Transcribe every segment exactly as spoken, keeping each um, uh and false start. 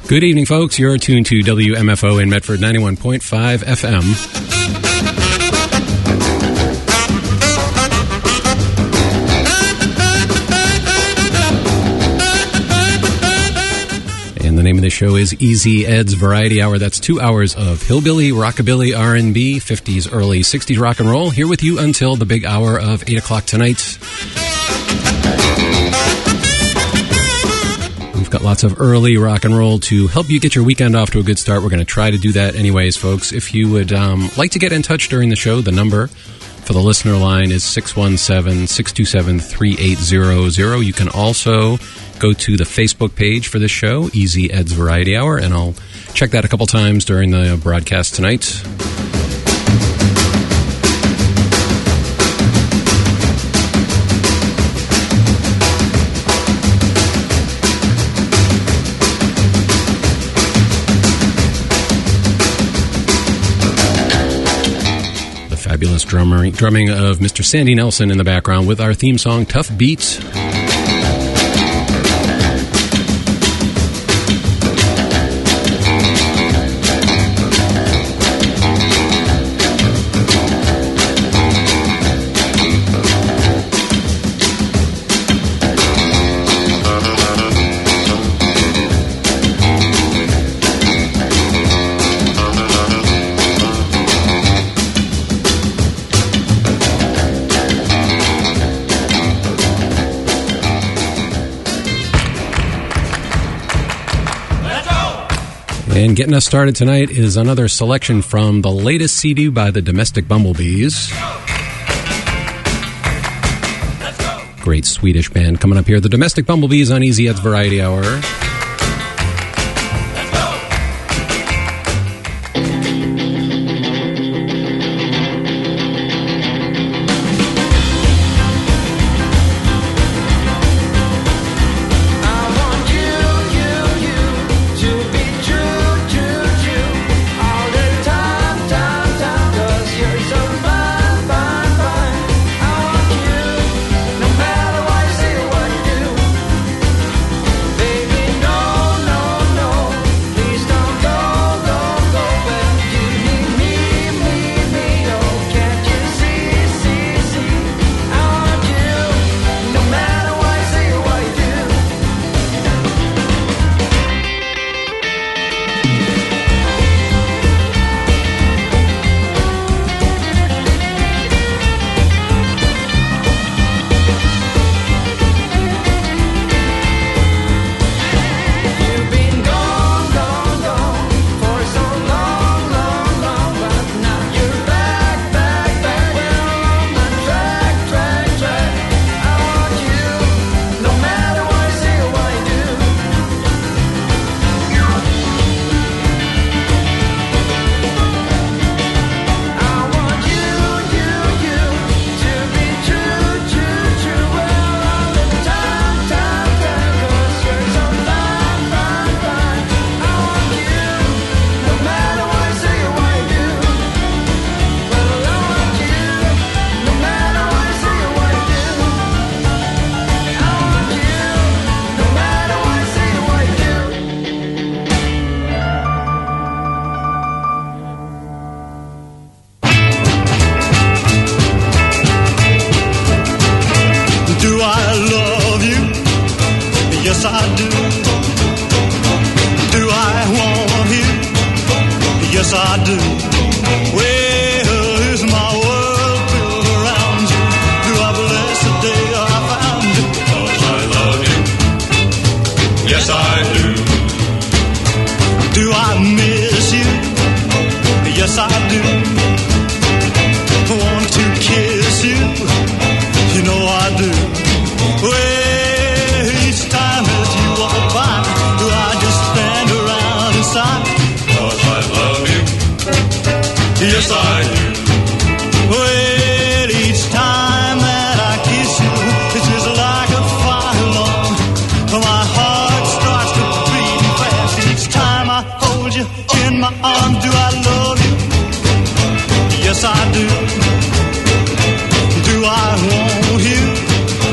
Good evening, folks. You're tuned to W M F O in Medford, ninety-one point five F M. And the name of the show is Easy Ed's Variety Hour. That's two hours of hillbilly, rockabilly, R and B, fifties, early sixties rock and roll. Here with you until the big hour of eight o'clock tonight. We've got lots of early rock and roll to help you get your weekend off to a good start. We're going to try to do that anyways, folks. If you would um, like to get in touch during the show, the number for the listener line is six one seven, six two seven, three eight zero zero. You can also go to the Facebook page for this show, Easy Ed's Variety Hour, and I'll check that a couple times during the broadcast tonight. Fabulous drumming, drumming of Mister Sandy Nelson in the background with our theme song, Tough Beat. And getting us started tonight is another selection from the latest C D by the Domestic Bumblebees. Great Swedish band coming up here. The Domestic Bumblebees on Easy Ed's Variety Hour.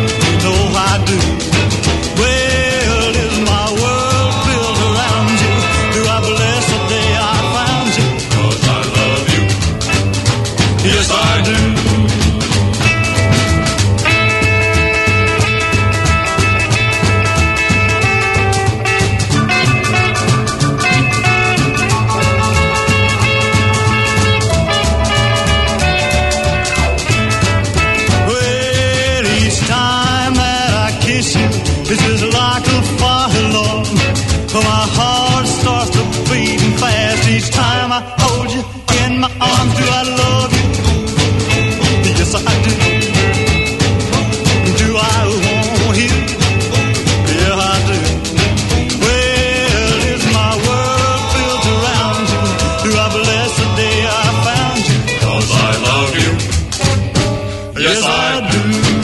Well, is my world built around you? Each time that I kiss you, it's just like a fire alarm. But my heart starts to beating fast each time I hold you in my arms. Do I love you? Yes, I do. Do I want you? Yeah, I do. Well, is my world built around you? Do I bless the day I found you? 'Cause I love you. Yes, I do.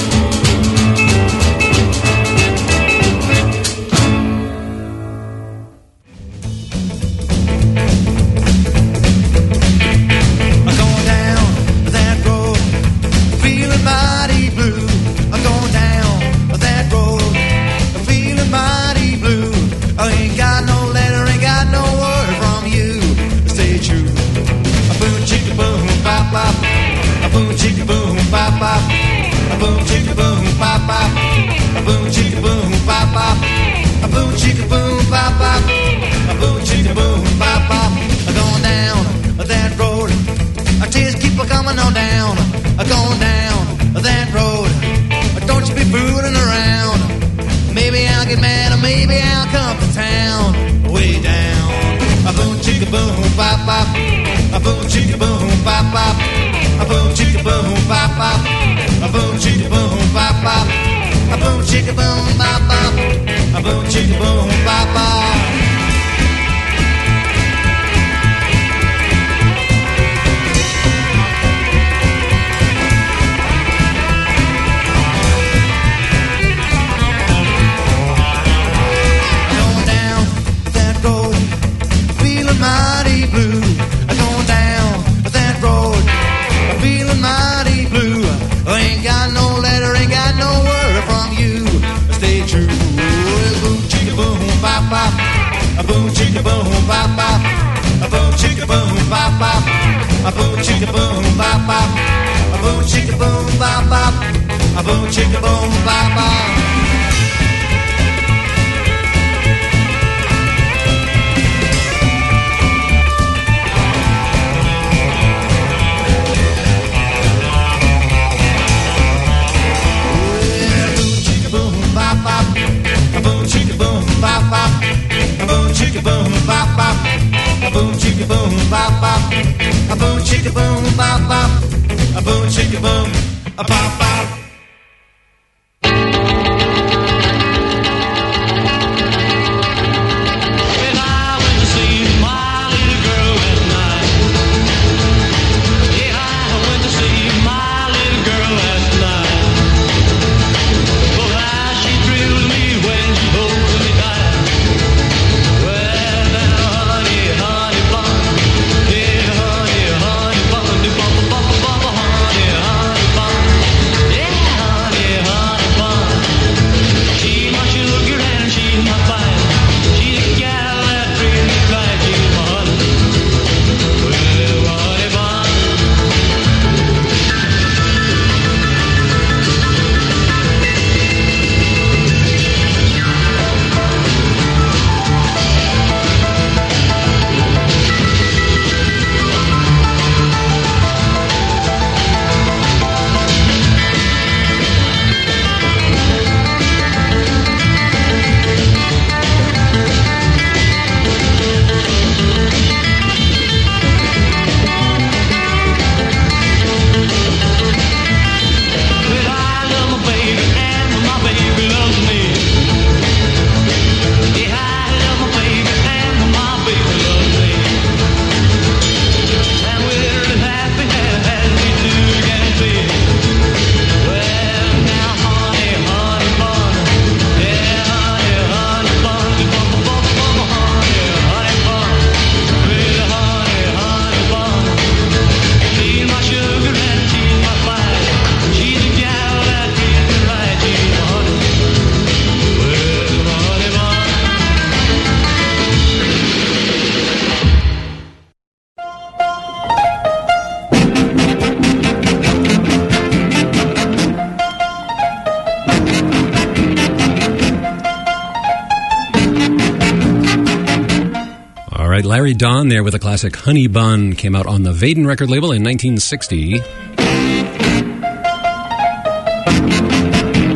Larry Don there with a classic Honey Bun, came out on the Vaden record label in nineteen sixty.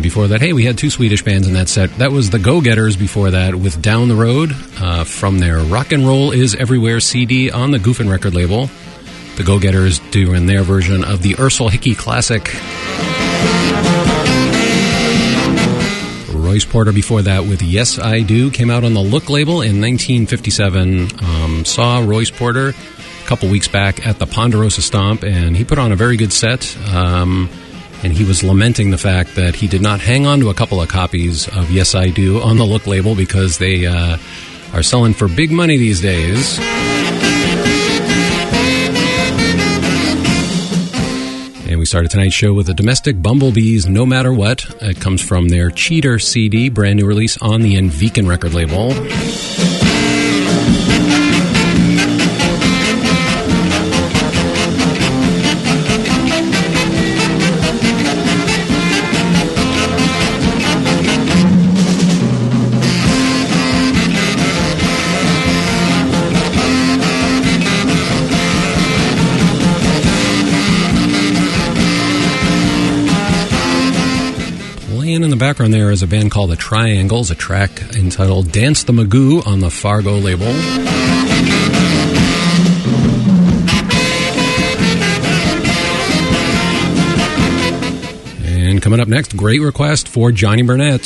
before that. Hey, we had two Swedish bands in that set. That was the Go-Getters before that with Down the Road uh, from their Rock and Roll Is Everywhere C D on the Goofin' record label. The Go-Getters doing their version of the Ursel Hickey classic. Royce Porter before that with Yes I Do came out on the Look label in nineteen fifty-seven. Um, saw Royce Porter a couple weeks back at the Ponderosa Stomp, and he put on a very good set. Um, and he was lamenting the fact that he did not hang on to a couple of copies of Yes I Do on the Look label because they uh, are selling for big money these days. And we started tonight's show with the Domestic Bumblebees, No Matter What. It comes from their Cheater C D, brand new release on the Enviken record label. In the background there is a band called The Triangles, a track entitled Dance the Magoo on the Fargo label. And coming up next, great request for Johnny Burnett.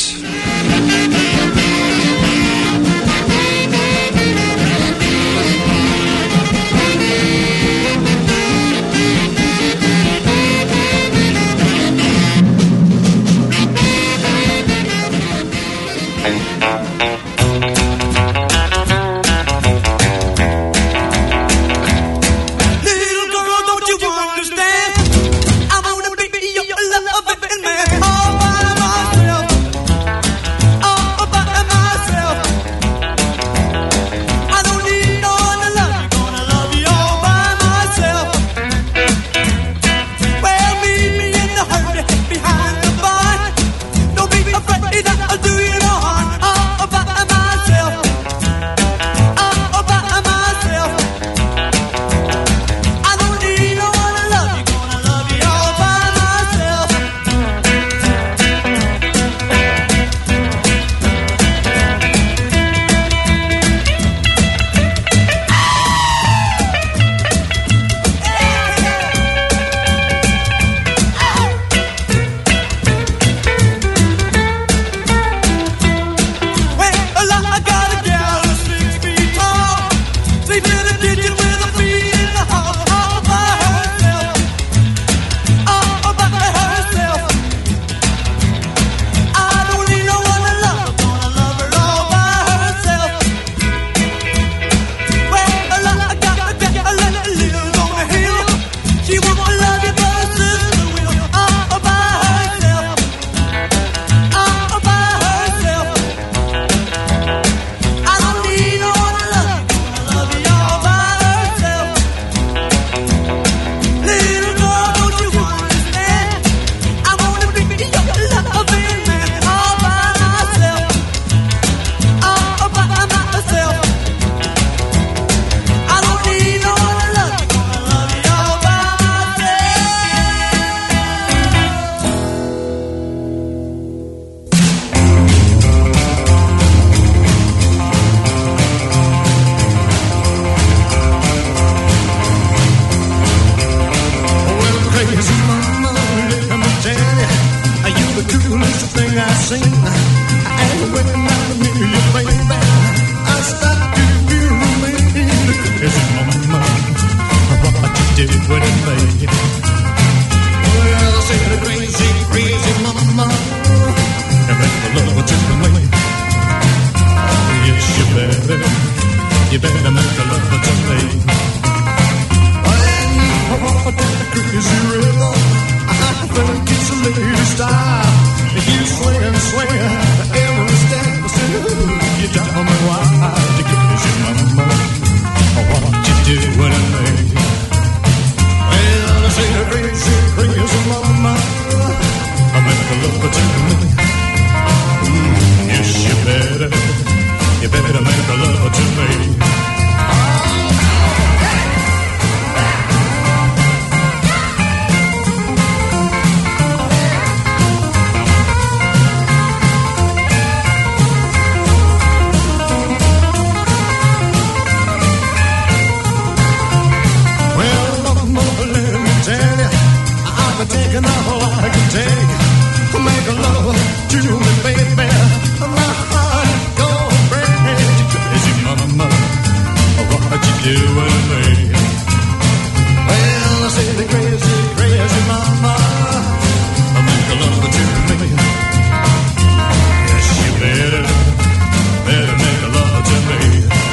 all I can take. Make love to me, baby. My heart gon' break. Crazy mama, what you doing, baby? Well, I say the crazy, crazy mama, make love to me. Yes, you better, better make love to me.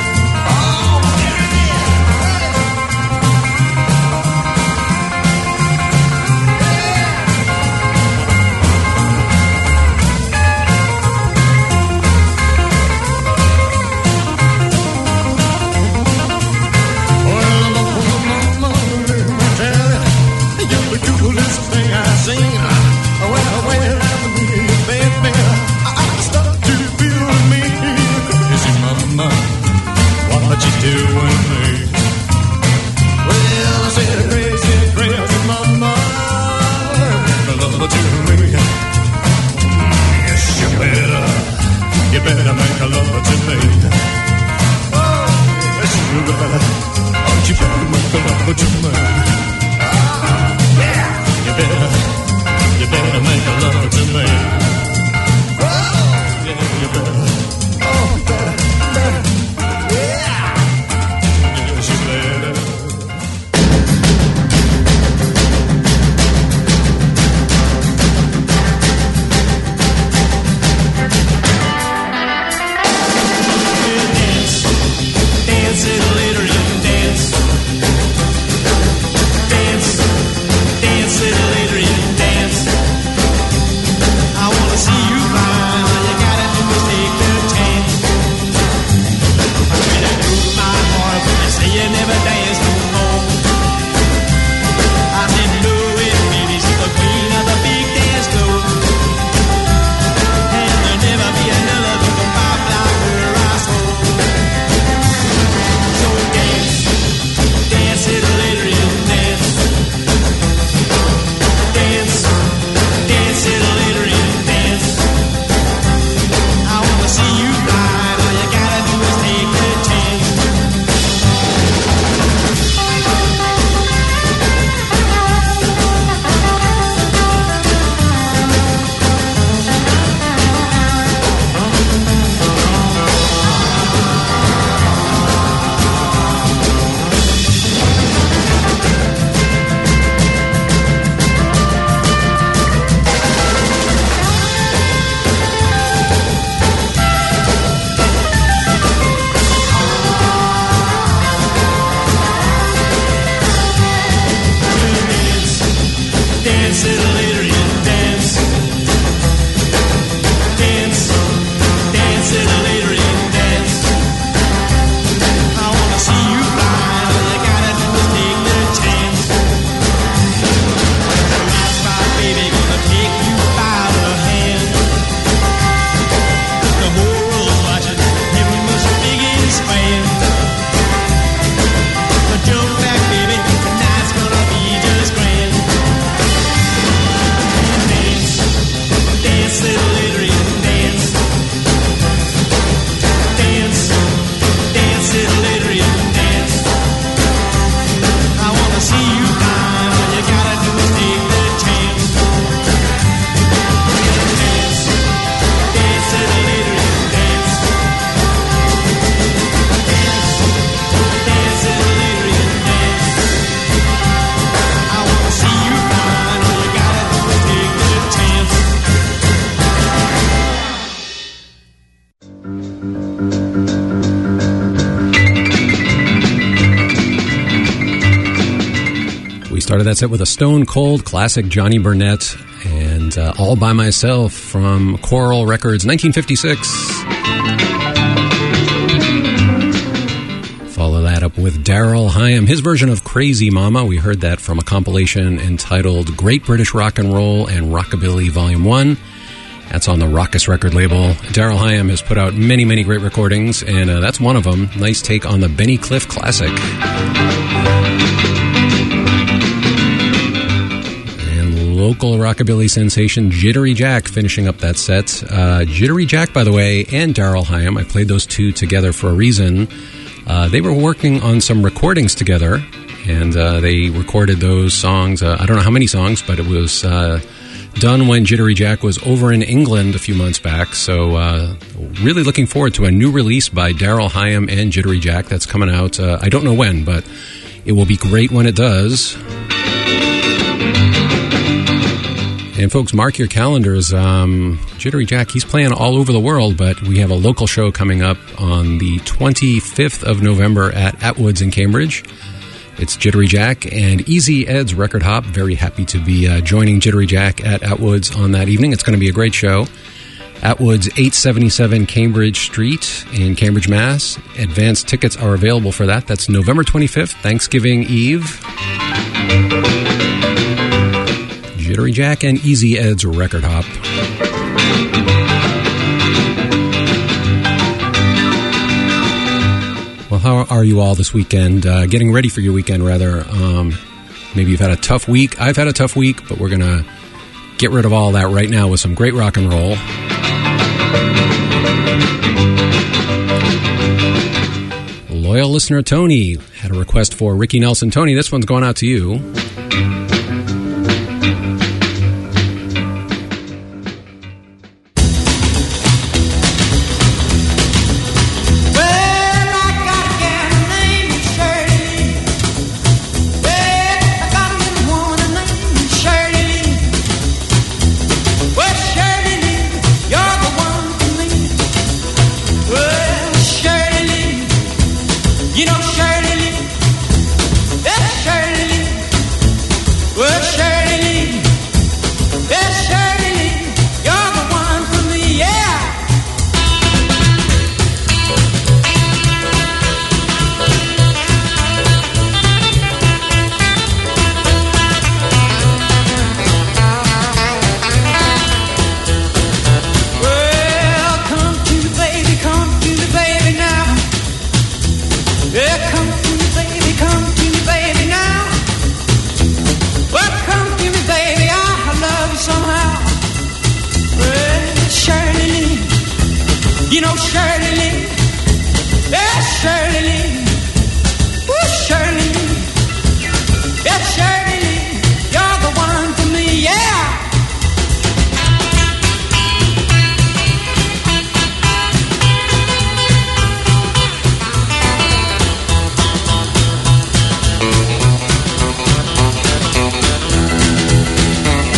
Started that set with a Stone Cold classic, Johnny Burnett, and uh, All By Myself from Coral Records, nineteen fifty-six. Follow that up with Daryl Hyam, his version of Crazy Mama. We heard that from a compilation entitled Great British Rock and Roll and Rockabilly Volume one. That's on the Raucous record label. Daryl Hyam has put out many, many great recordings, and uh, that's one of them. Nice take on the Benny Cliff classic. Local rockabilly sensation Jittery Jack finishing up that set. Uh, Jittery Jack, by the way, and Daryl Hyam, I played those two together for a reason. Uh, they were working on some recordings together, and uh, they recorded those songs. Uh, I don't know how many songs, but it was uh, done when Jittery Jack was over in England a few months back. So uh, really looking forward to a new release by Daryl Hyam and Jittery Jack that's coming out. Uh, I don't know when, but it will be great when it does. And folks, mark your calendars. Um, Jittery Jack, he's playing all over the world, but we have a local show coming up on the twenty-fifth of November at Atwoods in Cambridge. It's Jittery Jack and Easy Ed's Record Hop. Very happy to be uh, joining Jittery Jack at Atwoods on that evening. It's going to be a great show. Atwoods, eight seventy-seven Cambridge Street in Cambridge, Mass. Advanced tickets are available for that. That's November twenty-fifth, Thanksgiving Eve. Jittery Jack and Easy Ed's Record Hop. Well, how are you all this weekend? Uh, getting ready for your weekend, rather. Um, maybe you've had a tough week. I've had a tough week, but we're going to get rid of all that right now with some great rock and roll. Loyal listener Tony had a request for Ricky Nelson. Tony, this one's going out to you.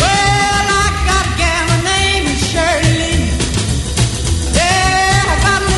I got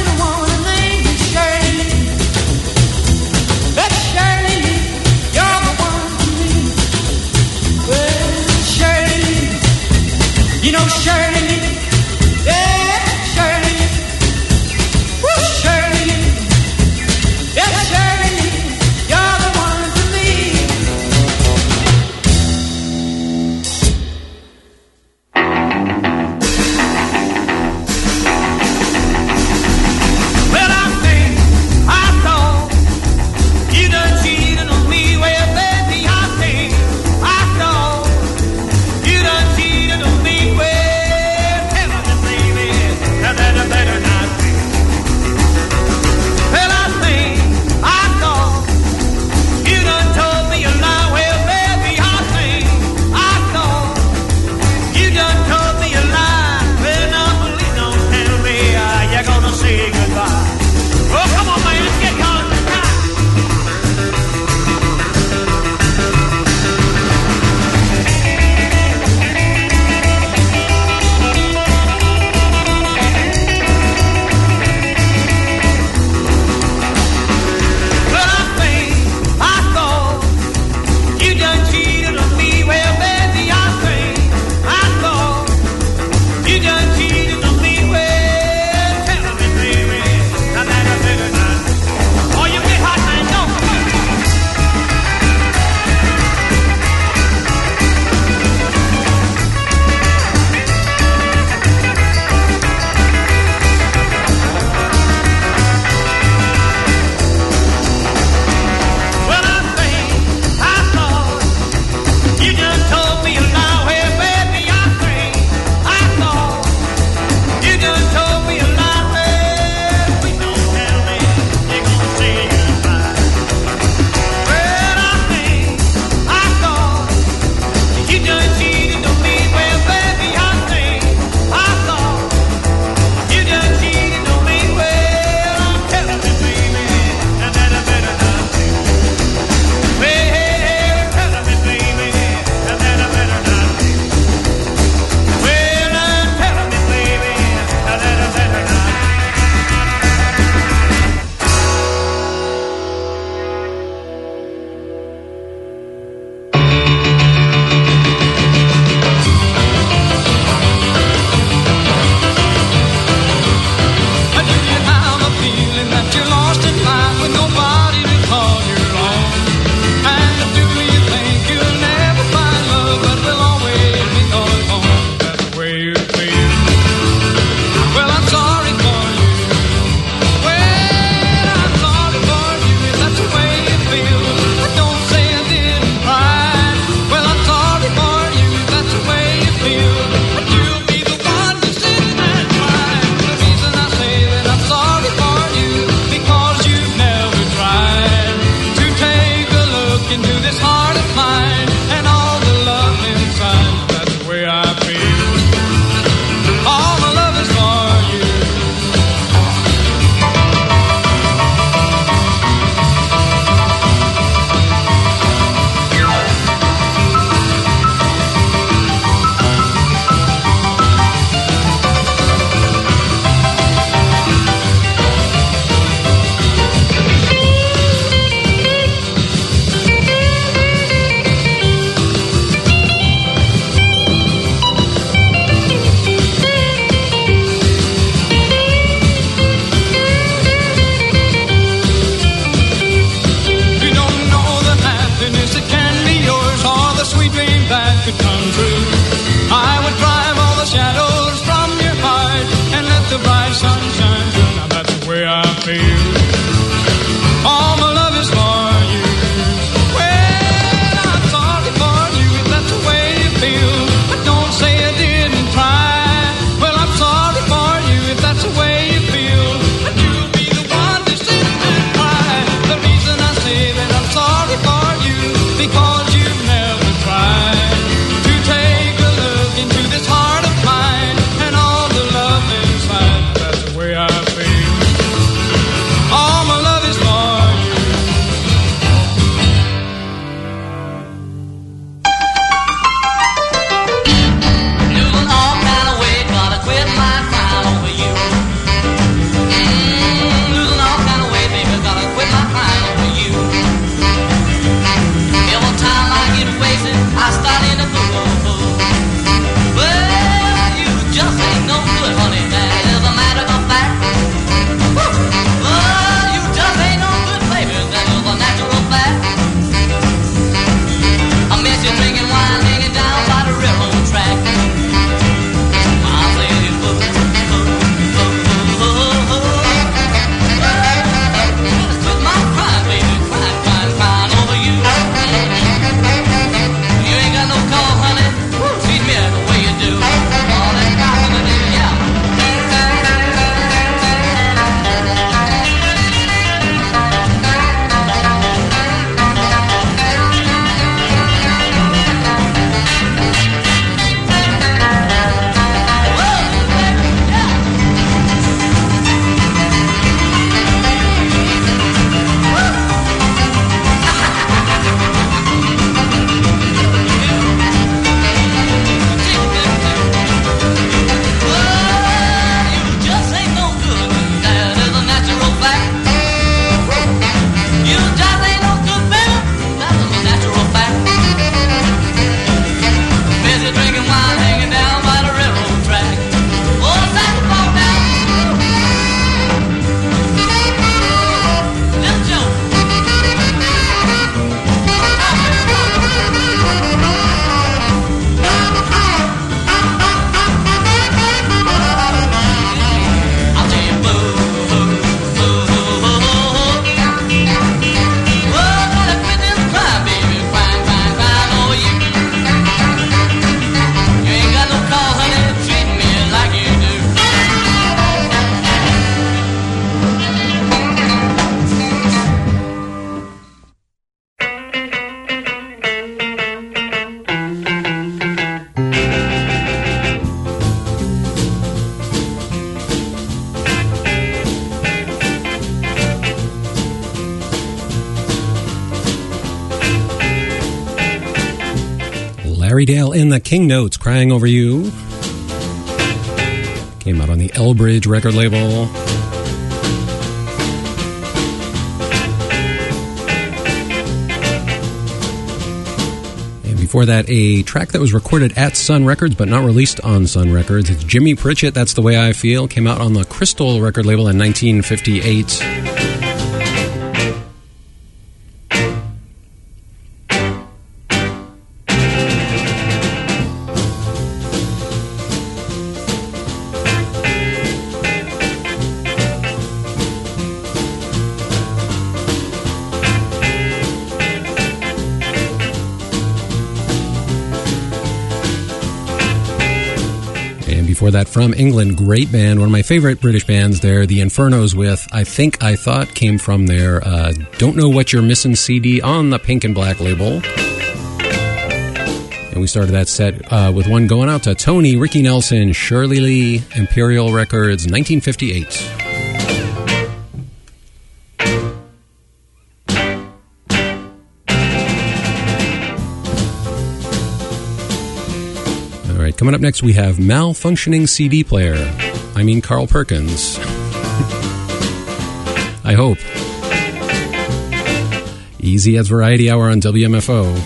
Harry Dale in the King Notes, Crying Over You. Came out on the Elbridge record label. And before that, a track that was recorded at Sun Records but not released on Sun Records. It's Jimmy Pritchett, That's the Way I Feel. Came out on the Crystal record label in nineteen fifty-eight. Before that, from England, great band, one of my favorite British bands there, the Infernos with I Think I Thought, came from their uh, Don't Know What You're Missing C D on the Pink and Black label. And we started that set uh, with one going out to Tony, Ricky Nelson, Shirley Lee, Imperial Records, nineteen fifty-eight. Coming up next, we have Malfunctioning C D Player. I mean Carl Perkins. I hope. Easy as Variety Hour on W M F O.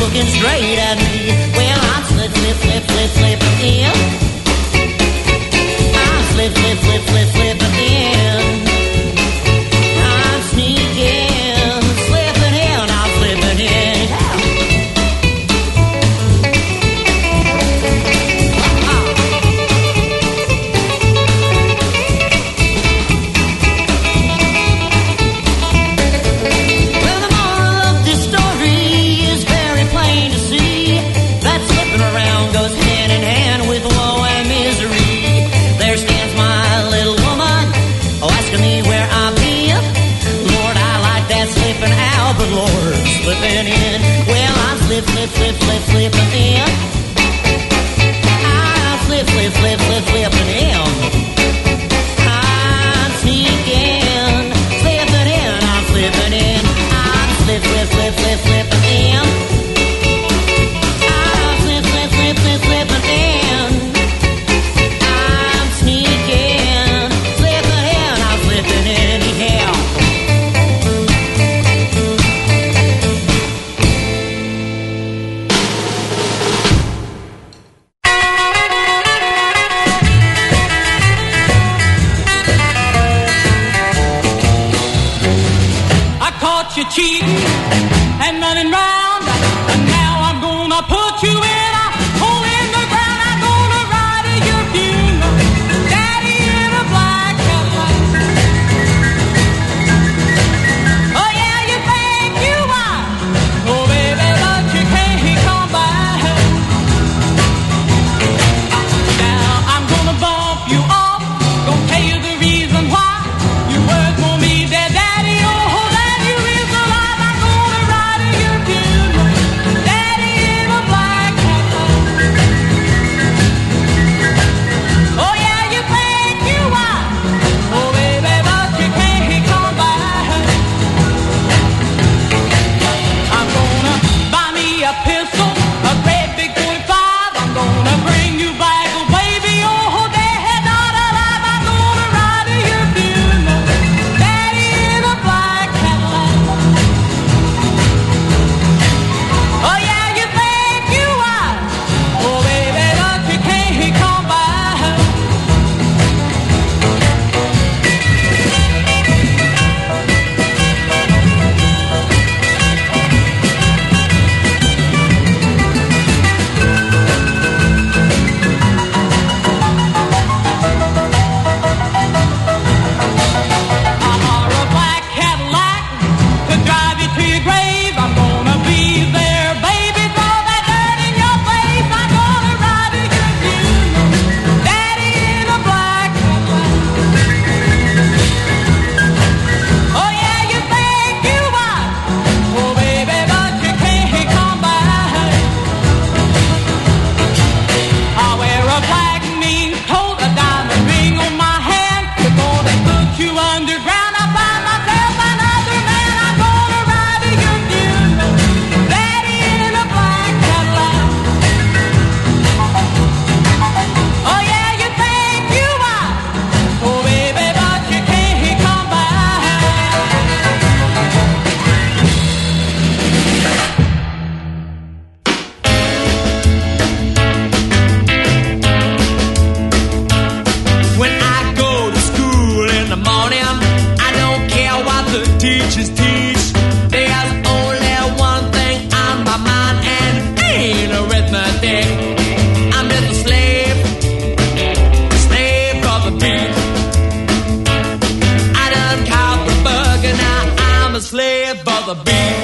looking straight at me. Well, I'm slip, slip, slip, slip, slipping in. I'm slip, slip, slip, slip, slipping in. I'm sneaking, slipping in. I'm slipping in. Well, the moral of this story is very plain to see. That slipping around goes hand in hand with woe and misery. There stands my little woman, oh, asking me where I've been. Lord, I like that slipping out, but Lord, slipping in. Well, I'm slip, slip, slip, slip, slipping in. I'm slip, slip, slip, slip, slipping in. I'm sneaking, slipping in. I'm slipping in. I'm slip, slip, slip, slip, slipping in. I'm slip, slip, slip, slip, slipping in. I'm sneaking, slipping in. I'm slipping in anyhow. I caught you cheating and running round, and now I'm gonna put you in a hole in the ground. I'm gonna ride to your funeral, Daddy in a black Cadillac. Oh yeah, you think you are, oh baby, but you can't come back. Now I'm gonna bump you off, gonna tell you the reason why. Your words won't be there, Daddy. Oh, Daddy is alive. I'm gonna ride to your funeral, Daddy in a black Cadillac. Oh yeah, you think you are, oh baby, but you can't come back. I'm gonna buy me a pistol, a great big forty-five. I'm gonna bring you back, oh baby, oh Daddy, not alive. I'm gonna ride to your funeral, Daddy in a black Cadillac. Oh yeah, you think you are, oh baby, but you can't come back. I borrow a black Cadillac to drive you to your grave. I'm gonna be there, baby, throw that dirt in your face. I'm gonna ride to your funeral, Daddy in a black Cadillac. Oh yeah, you think you are, oh baby, but you can't come back. I wear a black mean coat, a diamond ring on my hand. Before they put you underground, I find myself another man. I'm gonna ride to your funeral, Daddy in a black Cadillac. Oh yeah, you think you are, oh baby, but you can't come back. When I go to school in the morning, I don't care what the teachers teach. There's only one thing on my mind, and it ain't arithmetic. I'm just a slave, slave for the beat. I done caught the bug, and now I'm a slave for the beat.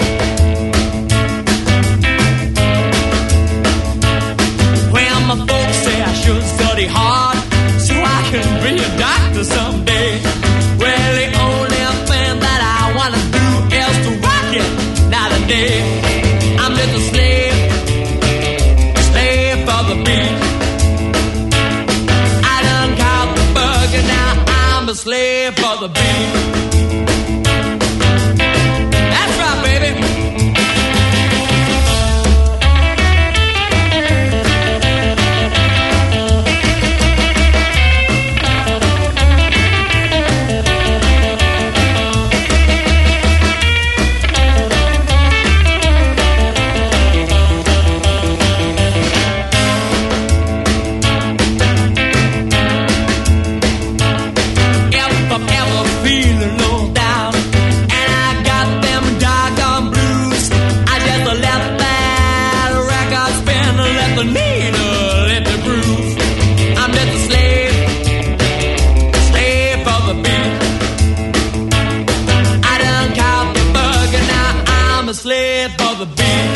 Well, my folks say I should study hard so I can be a doctor someday. Well, the only thing that I wanna do is to rock it night and day. I'm just a slave, slave for the beat. I done caught the bug, and now I'm a slave for the beat. That's right, baby. slave for the beat.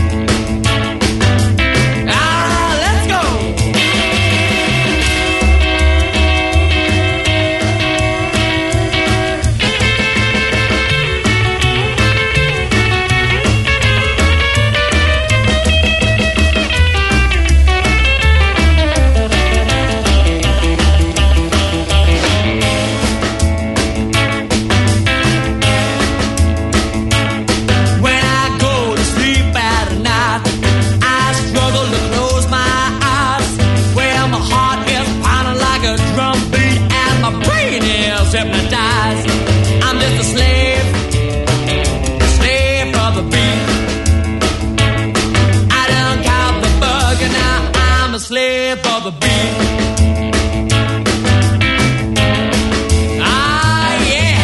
Ah, let's go. Hypnotized. I'm just a slave, slave for the beat. I done count the bug and now I'm a slave for the beat. Ah, yeah.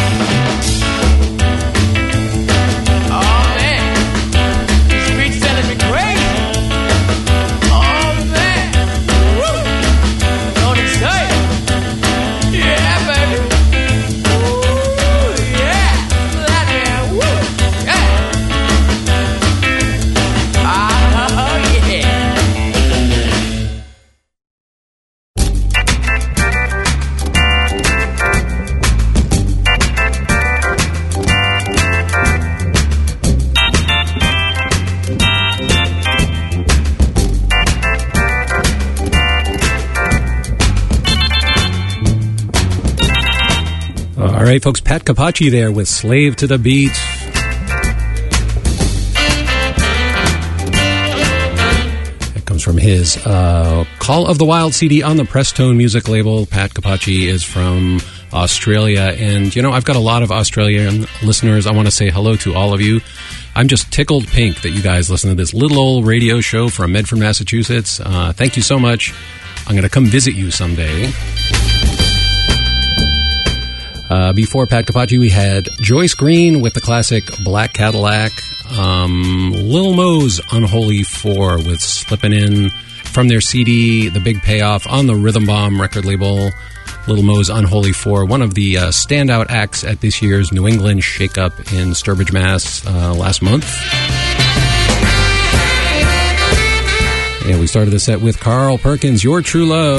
Oh, man. This beat's telling me crazy. Oh, man. Woo. Don't excite. Yeah, baby. All right, folks, Pat Capacci there with Slave to the Beat. That comes from his uh, Call of the Wild C D on the Prestone music label. Pat Capacci is from Australia, and, you know, I've got a lot of Australian listeners. I want to say hello to all of you. I'm just tickled pink that you guys listen to this little old radio show from Medford, Massachusetts. Uh, thank you so much. I'm going to come visit you someday. Uh, before Pat Capacci, we had Joyce Green with the classic Black Cadillac. Um, Lil Mo's Unholy Four with Slippin' In from their C D, The Big Payoff, on the Rhythm Bomb record label. Lil Mo's Unholy Four, one of the uh, standout acts at this year's New England Shake-Up in Sturbridge, Mass. Uh, last month. And we started the set with Carl Perkins, Your True Love.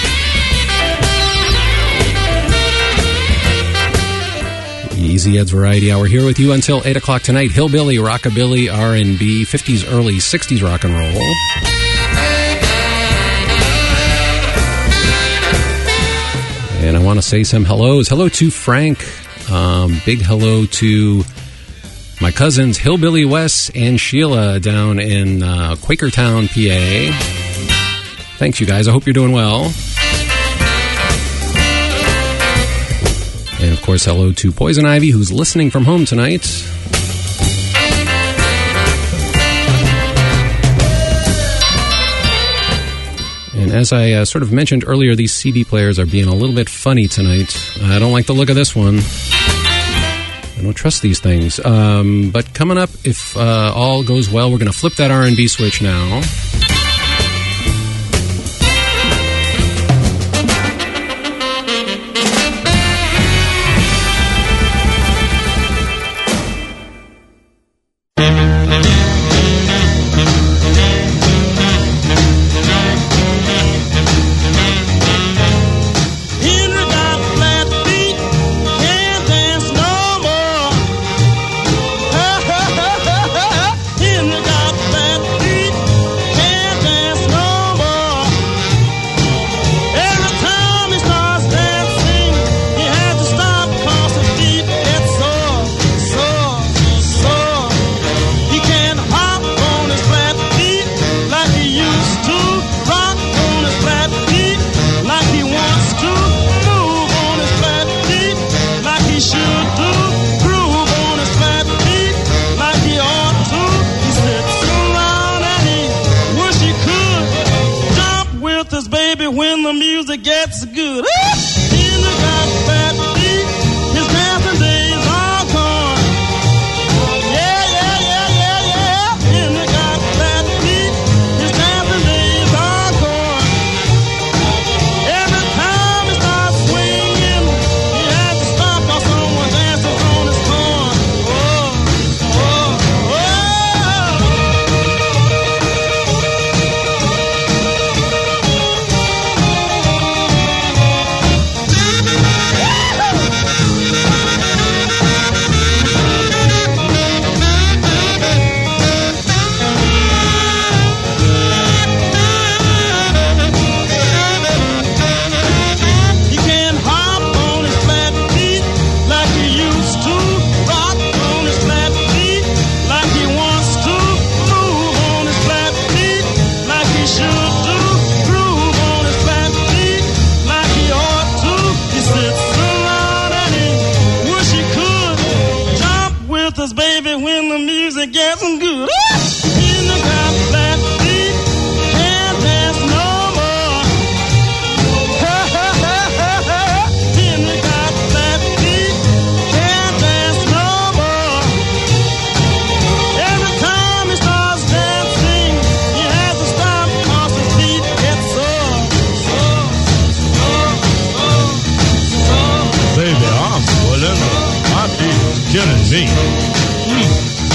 Easy Ed's Variety Hour here with you until eight o'clock tonight. Hillbilly, Rockabilly, R and B, fifties, early sixties rock and roll. And I want to say some hellos. Hello to Frank. Um, big hello to my cousins, Hillbilly Wes and Sheila down in uh, Quakertown, P A. Thanks, you guys. I hope you're doing well. And, of course, hello to Poison Ivy, who's listening from home tonight. And as I uh, sort of mentioned earlier, these C D players are being a little bit funny tonight. I don't like the look of this one. I don't trust these things. Um, but coming up, if uh, all goes well, we're going to flip that R and B switch now. Oh, music getting good. In the got black feet, can't dance no more. In the got black feet, can't dance no more. Every time he starts dancing, he has to stop 'cause his feet get sore. Sore, sore, sore, sore. Baby, I'm pulling up. My feet are killing me. Mm.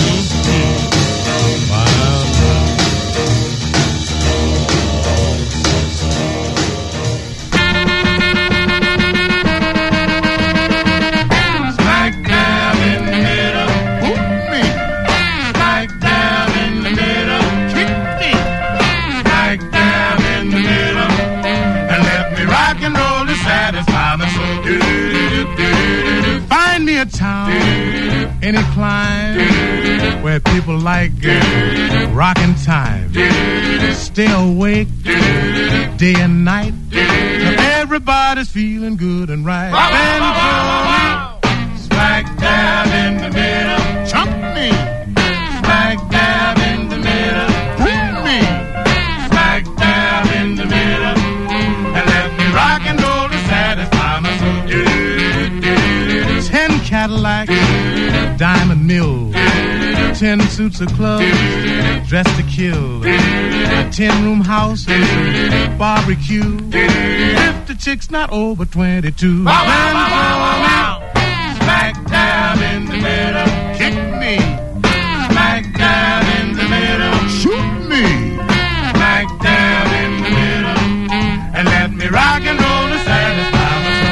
Find me a town, any clime, where people like rockin' time. Stay awake day and night. Everybody's feeling good and right. Then smack dab in the middle, chump me. Smack dab in the middle, whoop me. Smack dab in the middle, and let me rock and roll to satisfy my soul. Ten Cadillacs, diamond mills, ten suits of clothes, dressed to kill, a ten-room house, barbecue. If the chick's not over twenty-two, wow, wow, wow, wow, wow. Smack dab in the middle, kick me. Smack dab in the middle, shoot me. Smack dab in the middle, and let me rock and roll to satisfy my soul.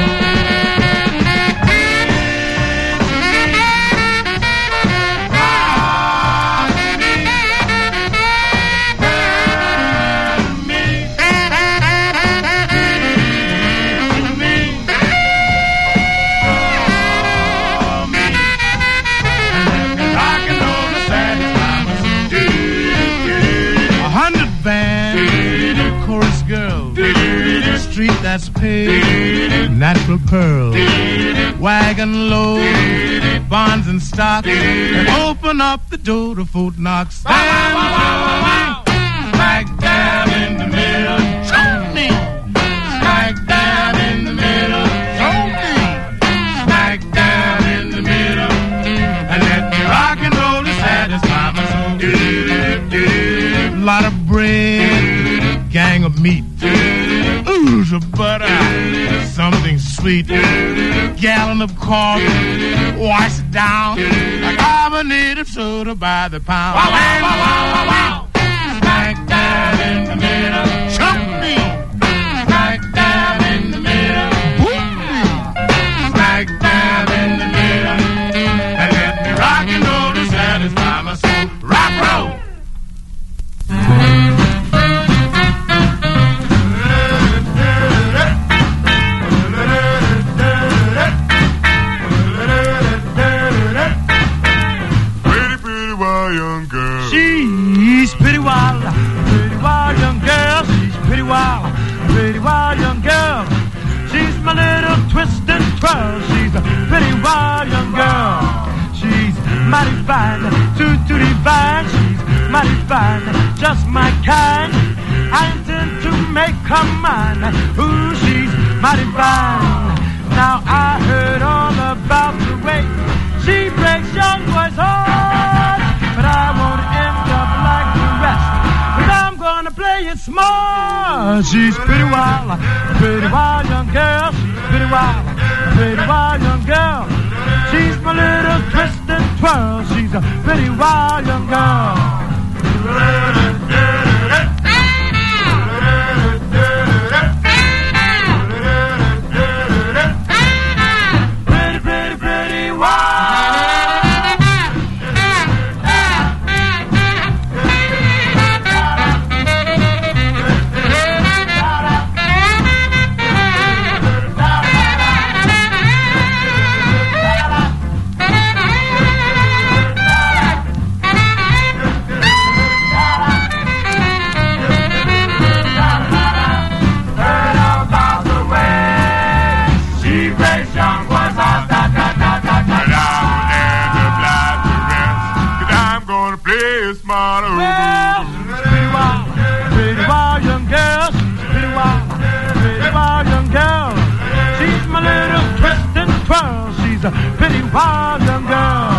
Street that's paved, natural pearl, wagon load, bonds and stock, and open up the door to Fort Knox. Stand smack dab in the middle, show me. Smack dab in the middle, show me. Smack dab in the middle, and let me rock and roll to satisfy my soul. Lot of bread, gang of meat. Oodles of butter, something sweet. Gallon of coffee, wash it down like carbonated soda by the pound. Wow, wow, wow, wow, wow, wow. Smack dab in the middle, chump me. Smack dab in the middle, whoop me. Smack dab in the middle, and let me rock and roll to satisfy my soul. Rock, roll. She's pretty wild, pretty wild young girl. She's pretty wild, pretty wild young girl. She's my little twist and twirl. She's a pretty wild young girl. She's mighty fine, too, too divine. She's mighty fine, just my kind. I intend to make her mine. Ooh, she's mighty fine. Now I heard all about the way she breaks young boys' hearts, but I won't end up like the rest, 'cause I'm gonna play it smart. She's pretty wild, pretty wild young girl. She's pretty wild, pretty wild young girl. She's my little twist and twirl. She's a pretty wild young girl. Pretty, pretty, pretty wild. play smart. Well, pretty wild, pretty wild young girl. Pretty wild, pretty wild young girl. She's my little twist and twirl. She's a pretty wild young girl.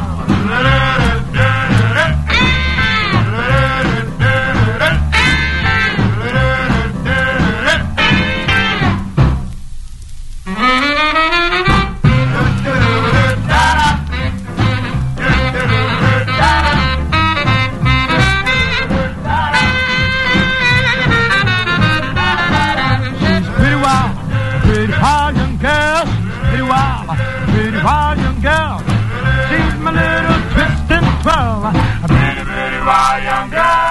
Wild young girl, she's my little twist and twirl, a pretty, pretty wild young girl.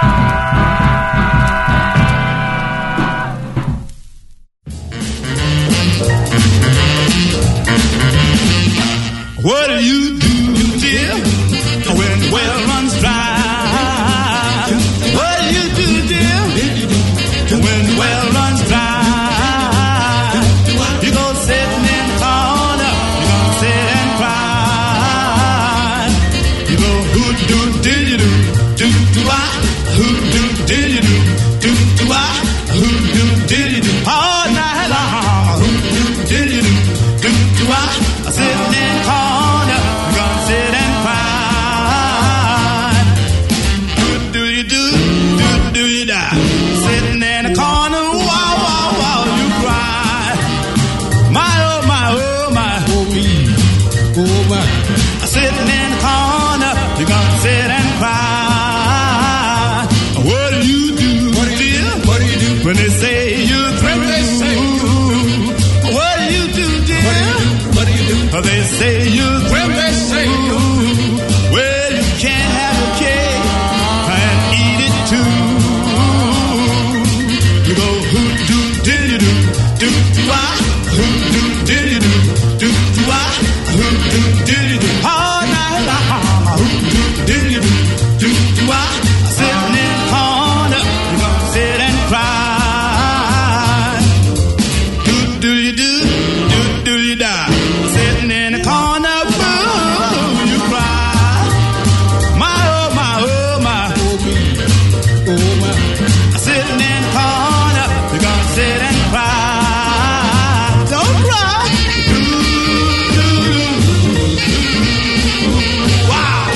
What do you do, dear, when the well runs dry? What do you do, dear, when the well runs dry? You go sitting in the corner, you go sit and cry. You go hoo do did you do do do I hoo do did you do do do I hoo do did you do all night long hoo do did you do do do I sitting in the corner, you gonna sit and cry. Do do you do do do you die sitting in the corner, wow wow wow you cry. My oh my oh my oh me oh my sitting in the corner, you gonna sit and cry. What do you do, what do you dear? Do? What do you do when they say you're through? When they say what do you do, dear? What do you do? What do you do? They say you're through. When they say you're well, you can't have a cake and eat it too. You go who do did you do do do I who do did you do do do I who do did you do all night long who do did you do do do I sitting in the corner, you gonna sit and cry. Do do you do do do you die sitting in the corner, boo you cry. My oh my oh my oh me oh my sitting in the corner, you gonna sit and cry. Don't cry. Do, do, do. Wow.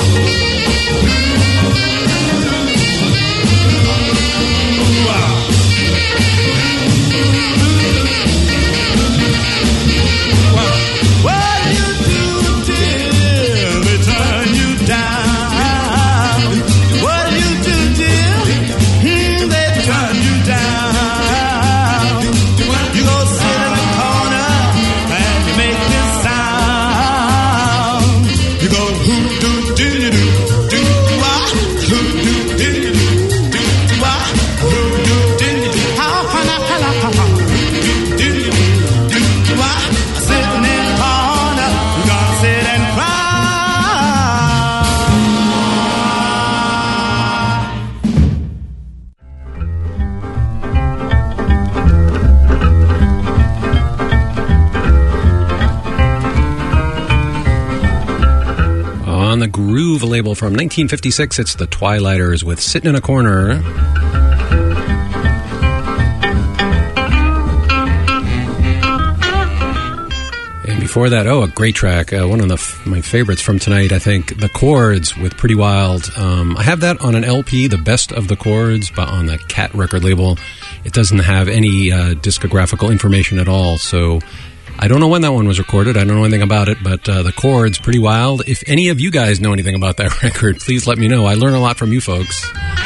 Wow. What do you do till they turn you down? What do you do till hmm, they turn you down? You go sit in the corner and you make this sound. You go who do do you do do do I who do do you do do do I who do do you do how can I can I how do do you do do do I sitting in the corner, you gonna sit and cry. On the Groove label from nineteen fifty-six, it's the Twilighters with Sitting in a Corner. And before that, oh, a great track. Uh, one of the f- my favorites from tonight, I think, The Chords with Pretty Wild. Um, I have that on an L P, The Best of the Chords, but on the Cat record label. It doesn't have any uh, discographical information at all, so I don't know when that one was recorded. I don't know anything about it, but uh, The Chords, Pretty Wild. If any of you guys know anything about that record, please let me know. I learn a lot from you folks.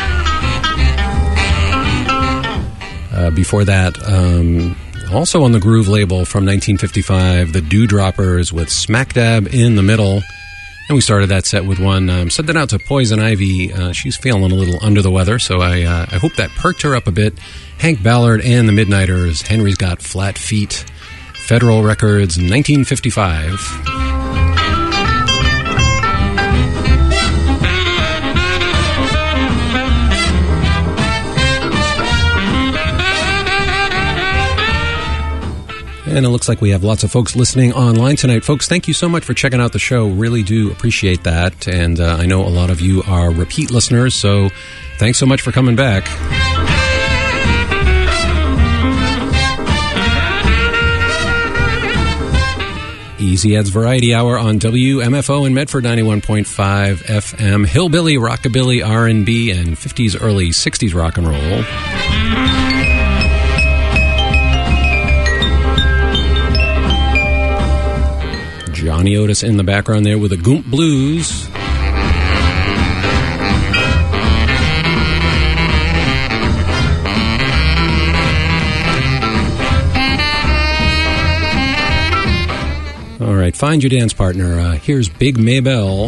Uh, before that, um, also on the Groove label from nineteen fifty-five, the Dewdroppers with Smack Dab in the Middle. And we started that set with one. Um, sent that out to Poison Ivy. Uh, she's feeling a little under the weather, so I, uh, I hope that perked her up a bit. Hank Ballard and the Midnighters. Henry's Got Flat Feet. Federal Records, nineteen fifty-five. And it looks like we have lots of folks listening online tonight. Folks, thank you so much for checking out the show. Really do appreciate that. And uh, I know a lot of you are repeat listeners, so thanks so much for coming back. Easy Ed's Variety Hour on W M F O in Medford, ninety-one point five F M. Hillbilly, rockabilly, R and B, and fifties, early sixties rock and roll. Johnny Otis in the background there with the Goomp Blues. All right, find your dance partner. Uh, here's Big Maybelle.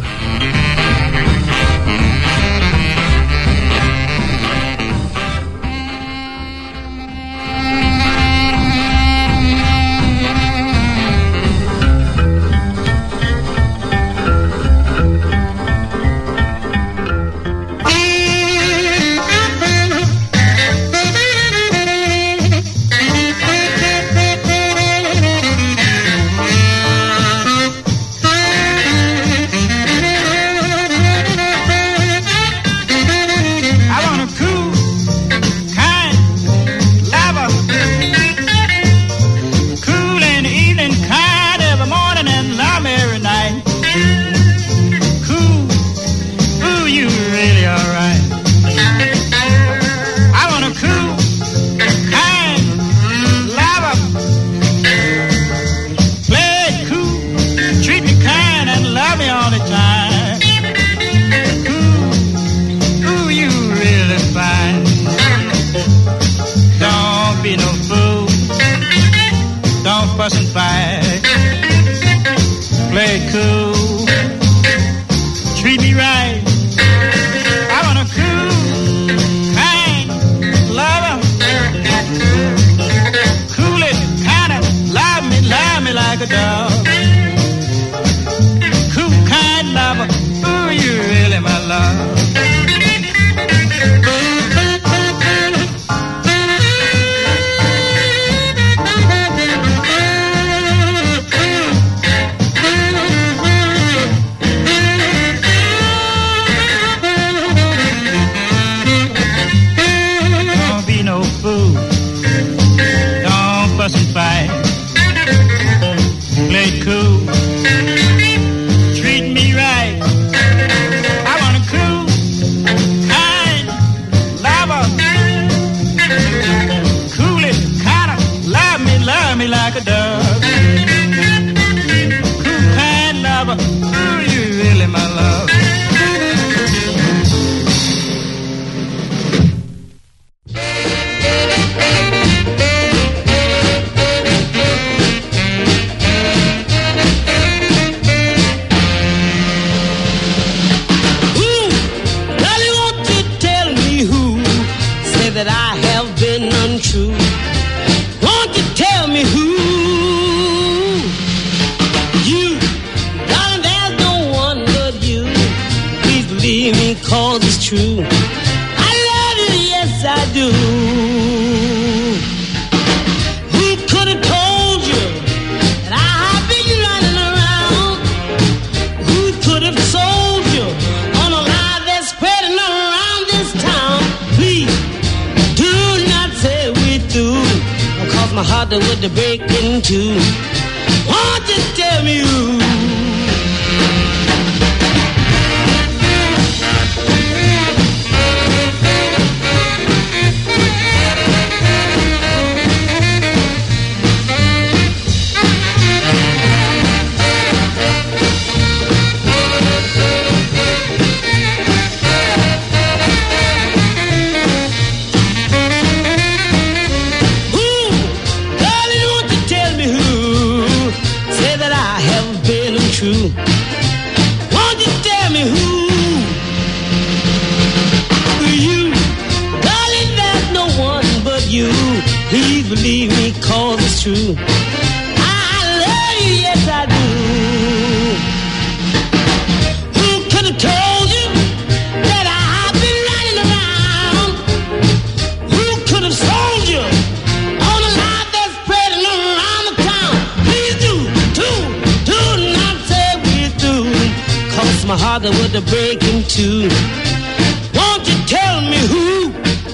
brother with a breaking tune. Won't you tell me who?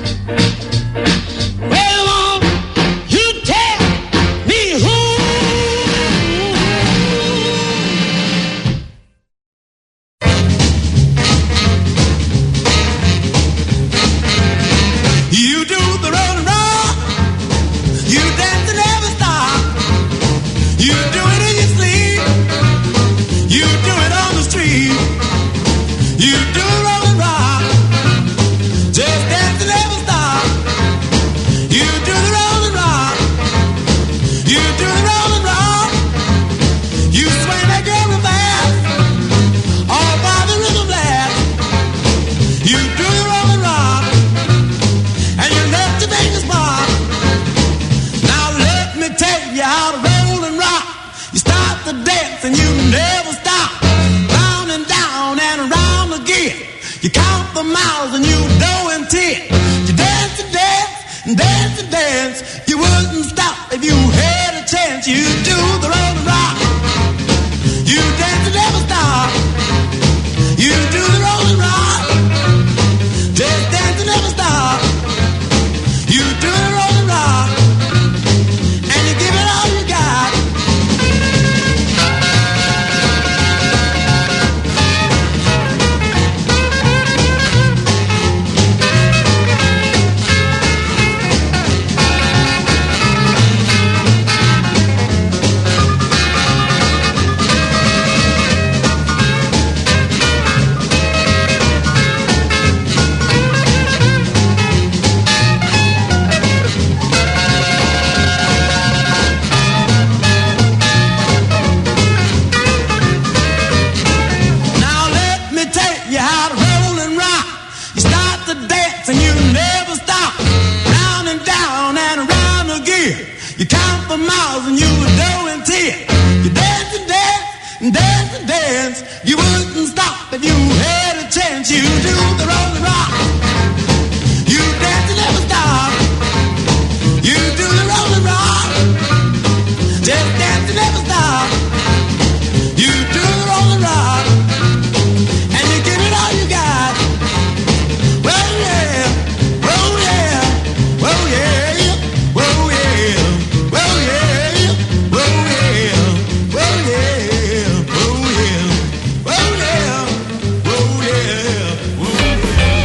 Well, won't you tell me who? You do the roll and roll. You dance and never stop. You do it in your sleep. You do it on the street. You do the roll and rock. Just dance and never stop. You do the roll and rock. You do the roll and rock. You swing that girl real fast. All by the rhythm blast. You do the roll and rock. And you let your fingers pop. Now let me tell you how to roll and rock. You start the dance and you never stop. Round and down and around again. You count the miles and you do intent. You dance and dance and dance and dance. You wouldn't stop if you had a chance. You do the roll and rock. You dance and never stop. You do the roll and rock. Just dance and never stop. You do the roll and rock. And you give it all you got. Now let me tell you how to roll and rock. You start the dance and you never stop. Round and down and around again. You count the miles and you were doing ten. You dance and dance and dance and dance. You wouldn't stop if you had a chance. You do the roll and rock. You dance and never stop. You do the roll and rock. Just dance and never stop. You do the roll and rock. And you give it all you got. Well, yeah. Well, yeah. Well, yeah. Well, yeah. Well, yeah. Well, yeah. Well, yeah. Well, yeah. Well, yeah. Well, yeah. Well, yeah.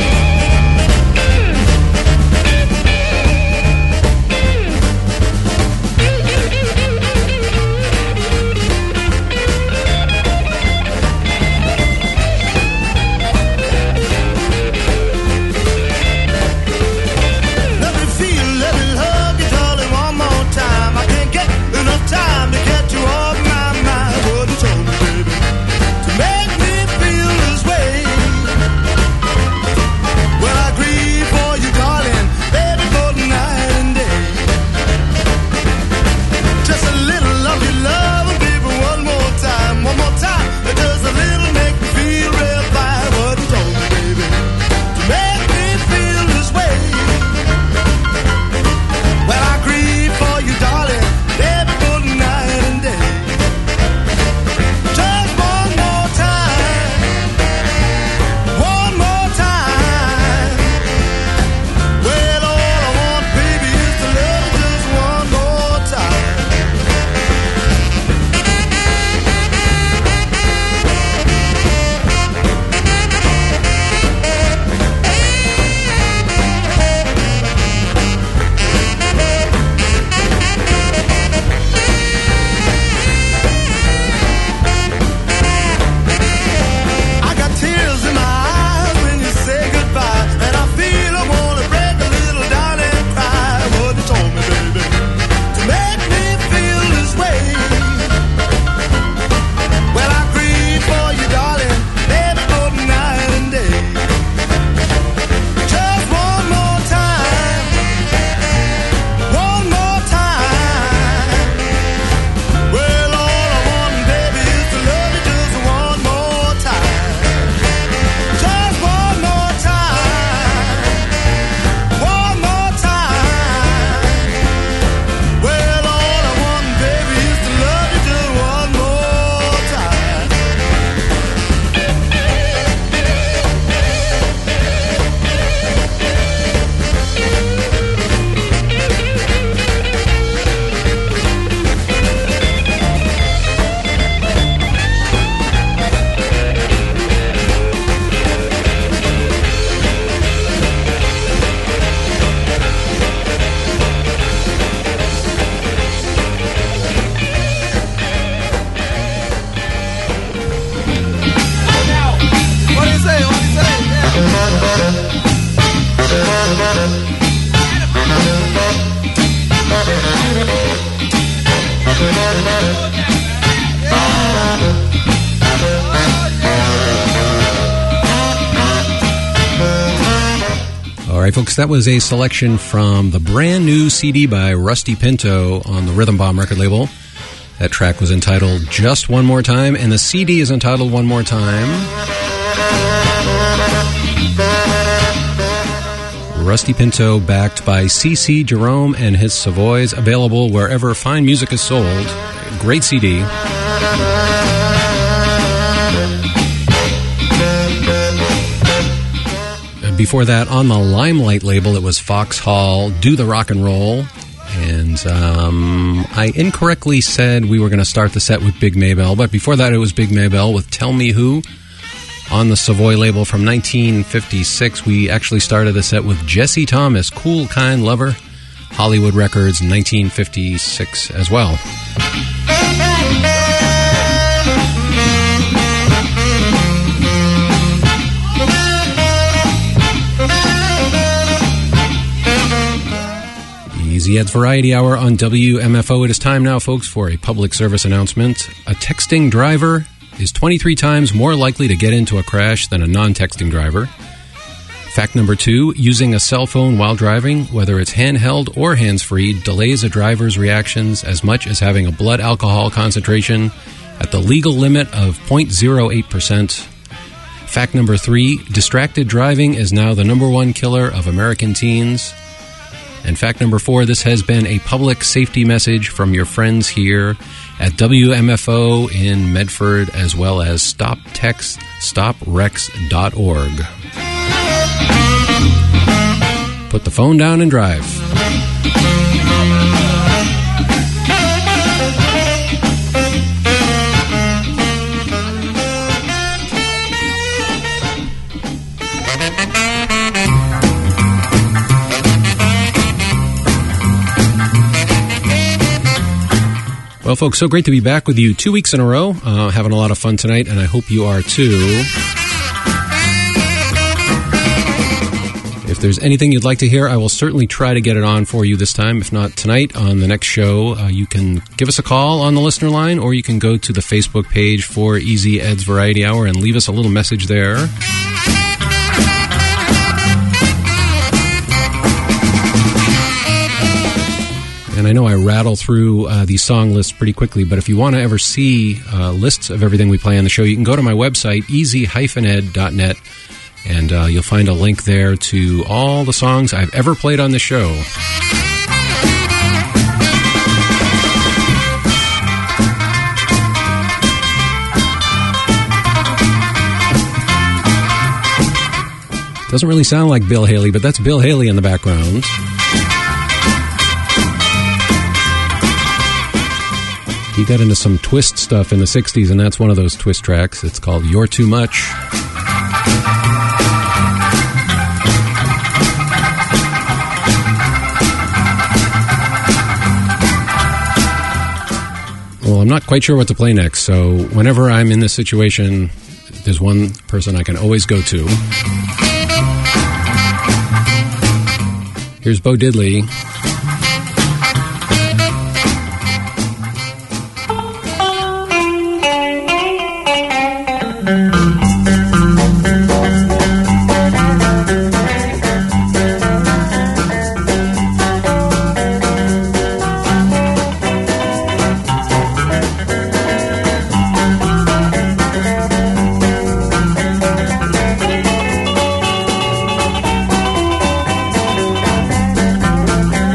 All right, folks, that was a selection from the brand new C D by Rusty Pinto on the Rhythm Bomb record label. That track was entitled Just One More Time, and the C D is entitled One More Time. Rusty Pinto, backed by C C Jerome and his Savoys, available wherever fine music is sold. Great C D. Before that, on the Limelight label, it was Foxhall, Do the Rock and Roll. And um, I incorrectly said we were going to start the set with Big Maybelle, but before that it was Big Maybelle with Tell Me Who. On the Savoy label from nineteen fifty-six, we actually started the set with Jesse Thomas, Cool Kind Lover. Hollywood Records, nineteen fifty-six as well. Easy Ed's Variety Hour on W M F O. It is time now, folks, for a public service announcement. A texting driver is twenty-three times more likely to get into a crash than a non-texting driver. Fact number two, using a cell phone while driving, whether it's handheld or hands-free, delays a driver's reactions as much as having a blood alcohol concentration at the legal limit of zero point zero eight percent. Fact number three, distracted driving is now the number one killer of American teens. And fact number four, this has been a public safety message from your friends here at W M F O in Medford, as well as stop text stop rex dot org. Put the phone down and drive. Well, folks, so great to be back with you two weeks in a row. Uh, having a lot of fun tonight, and I hope you are too. If there's anything you'd like to hear, I will certainly try to get it on for you this time. If not tonight, on the next show, uh, you can give us a call on the listener line, or you can go to the Facebook page for Easy Ed's Variety Hour and leave us a little message there. And I know I rattle through uh, these song lists pretty quickly, but if you want to ever see uh, lists of everything we play on the show, you can go to my website, easy dash ed dot net, and uh, you'll find a link there to all the songs I've ever played on the show. Doesn't really sound like Bill Haley, but that's Bill Haley in the background. He got into some twist stuff in the sixties, and that's one of those twist tracks. It's called You're Too Much. Well, I'm not quite sure what to play next, so whenever I'm in this situation, there's one person I can always go to. Here's Bo Diddley. Thank you.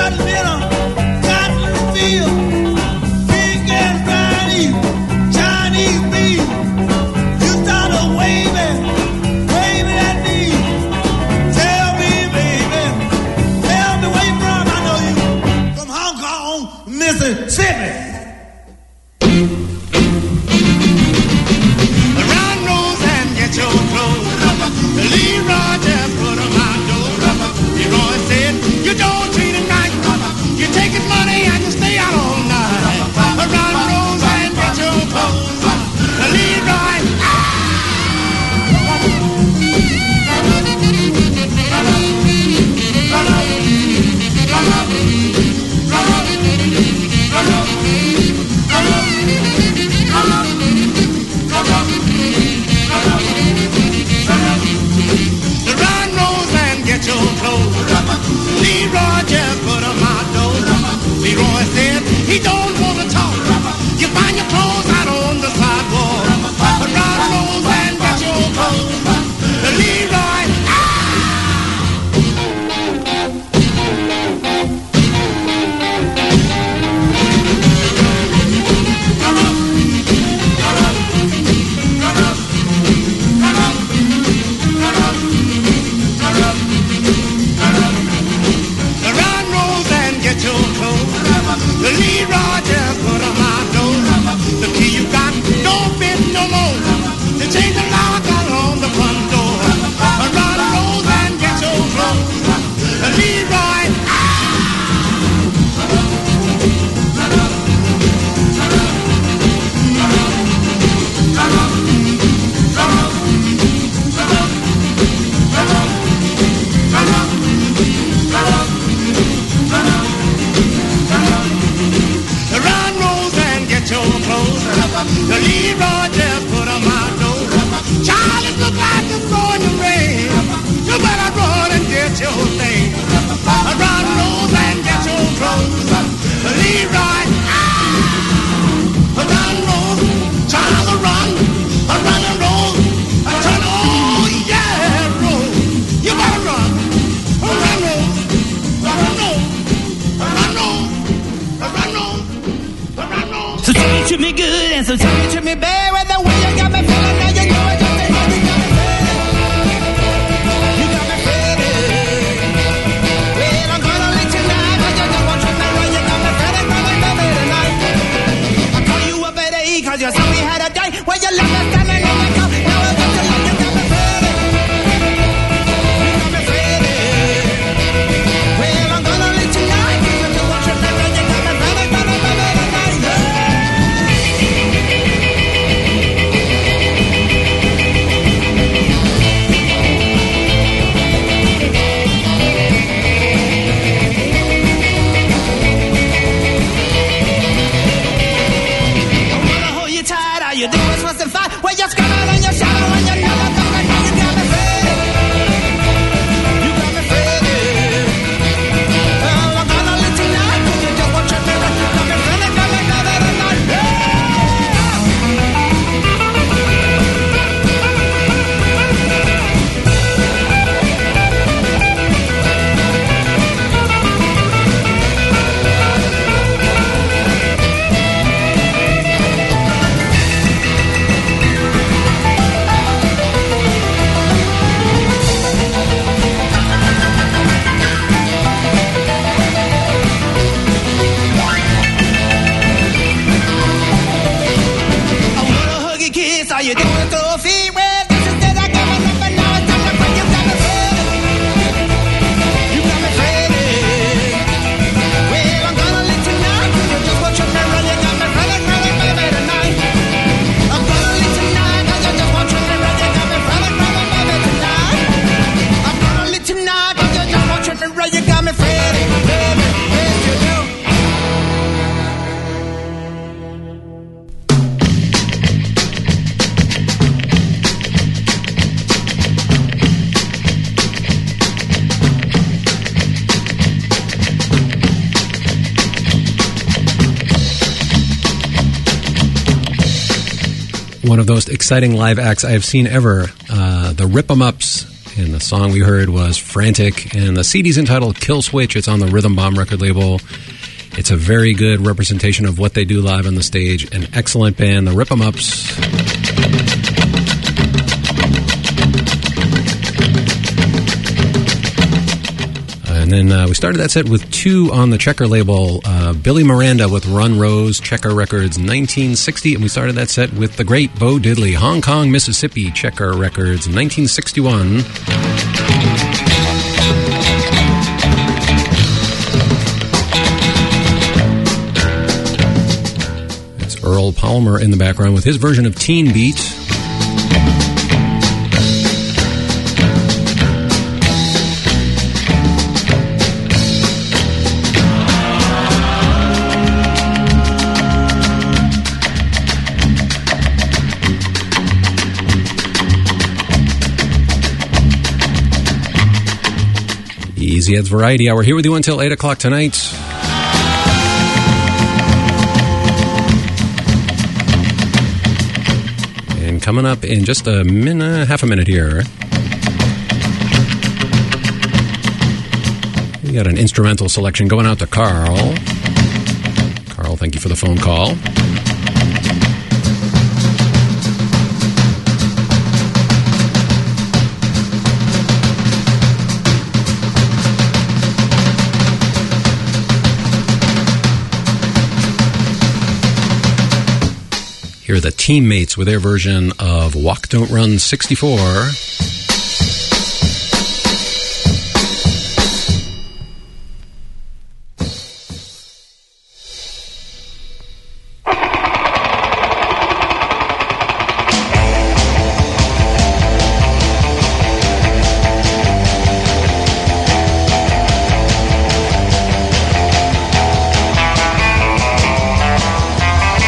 got dinner, got to feel. Big and Chinese, Chinese beef. You start a waving, waving at me. Tell me, baby, tell me where you from. I know you from Hong Kong, Mississippi. Run, Rose, and get your clothes. Leroy just put 'em out door. Leroy said, you don't treat him nice. You take his money and you stay out all night. Run, Rose, and get your clothes. Leroy, run, Rose, and get your clothes. Leroy just put 'em out door. Leroy said he don't want to talk. You find your clothes out on the sidewalk. Run, Rose, and get your clothes. Leroy, run, Rose, and get your clothes. Leroy just put 'em out door. The key you got don't fit no more. To change the lock out on the front door. Run, Rose, and get your clothes. Leroy, run, Rose, and get your clothes. Leroy just put 'em out door. Charlie look like it's going to rain. You better run and get your things. Run, Rose, and get your clothes. Leroy, run, Rose, Charlie, run, run and roll, turn, oh yeah, roll. You better run, run, Rose, run, Rose, run, Rose, run, Rose, run, Rose. So tell me treat me good and so tell me treat me bad. With the way you got me feeling, now you know it. Just the way you got me feeling. You got me feeling. Well, I'm gonna let you know, 'cause you just won't treat me right. You got me feeling, feeling, feeling tonight. I call you up at eight 'cause you saw we had a day where you left me standing in the car. Now I got you like you got me feeling. You got me feeling. Well, I'm gonna let you know, 'cause you just won't treat me right. You got me feeling, feeling, feeling tonight. Yeah. I wanna hold you tight, all you do is fuss and fight. When you're screaming and you're shouting when you know that fucking thing, you got me feeling. You got me feeling. Well, I'm gonna let you know, 'cause you just won't treat me right. You got me feeling, feeling, feeling tonight. Yeah. I wanna hug you, kiss, all you do is throw a feet. Well, this is that I got my number, now it's time to break. You got me feeling. You got me feeling. Well, I'm gonna let you know, 'cause you just won't treat me right. You got me feeling, feeling, feeling tonight. I'm gonna let you know, 'cause you just won't treat me right. You got me feeling, feeling, feeling tonight. I'm gonna let you know, 'cause you just won't treat me right. You got me feeling, feeling, yes you do. One of those exciting live acts I have seen ever. Uh, the Rip 'em Ups And the song we heard was Frantic, and the C D's entitled Kill Switch. It's on the Rhythm Bomb record label. It's a very good representation of what they do live on the stage. An excellent band, the Rip 'em Ups. And then uh, we started that set with two on the Checker label. Uh, Billy Miranda with Run Rose, Checker Records, nineteen sixty. And we started that set with the great Bo Diddley, Hong Kong, Mississippi, Checker Records, nineteen sixty-one. That's Earl Palmer in the background with his version of Teen Beat. Easy Ed's Variety Hour here with you until eight o'clock tonight. And coming up in just a minute, half a minute here, we got an instrumental selection going out to Carl. Carl, thank you for the phone call. Here are the Teammates with their version of Walk Don't Run sixty-four.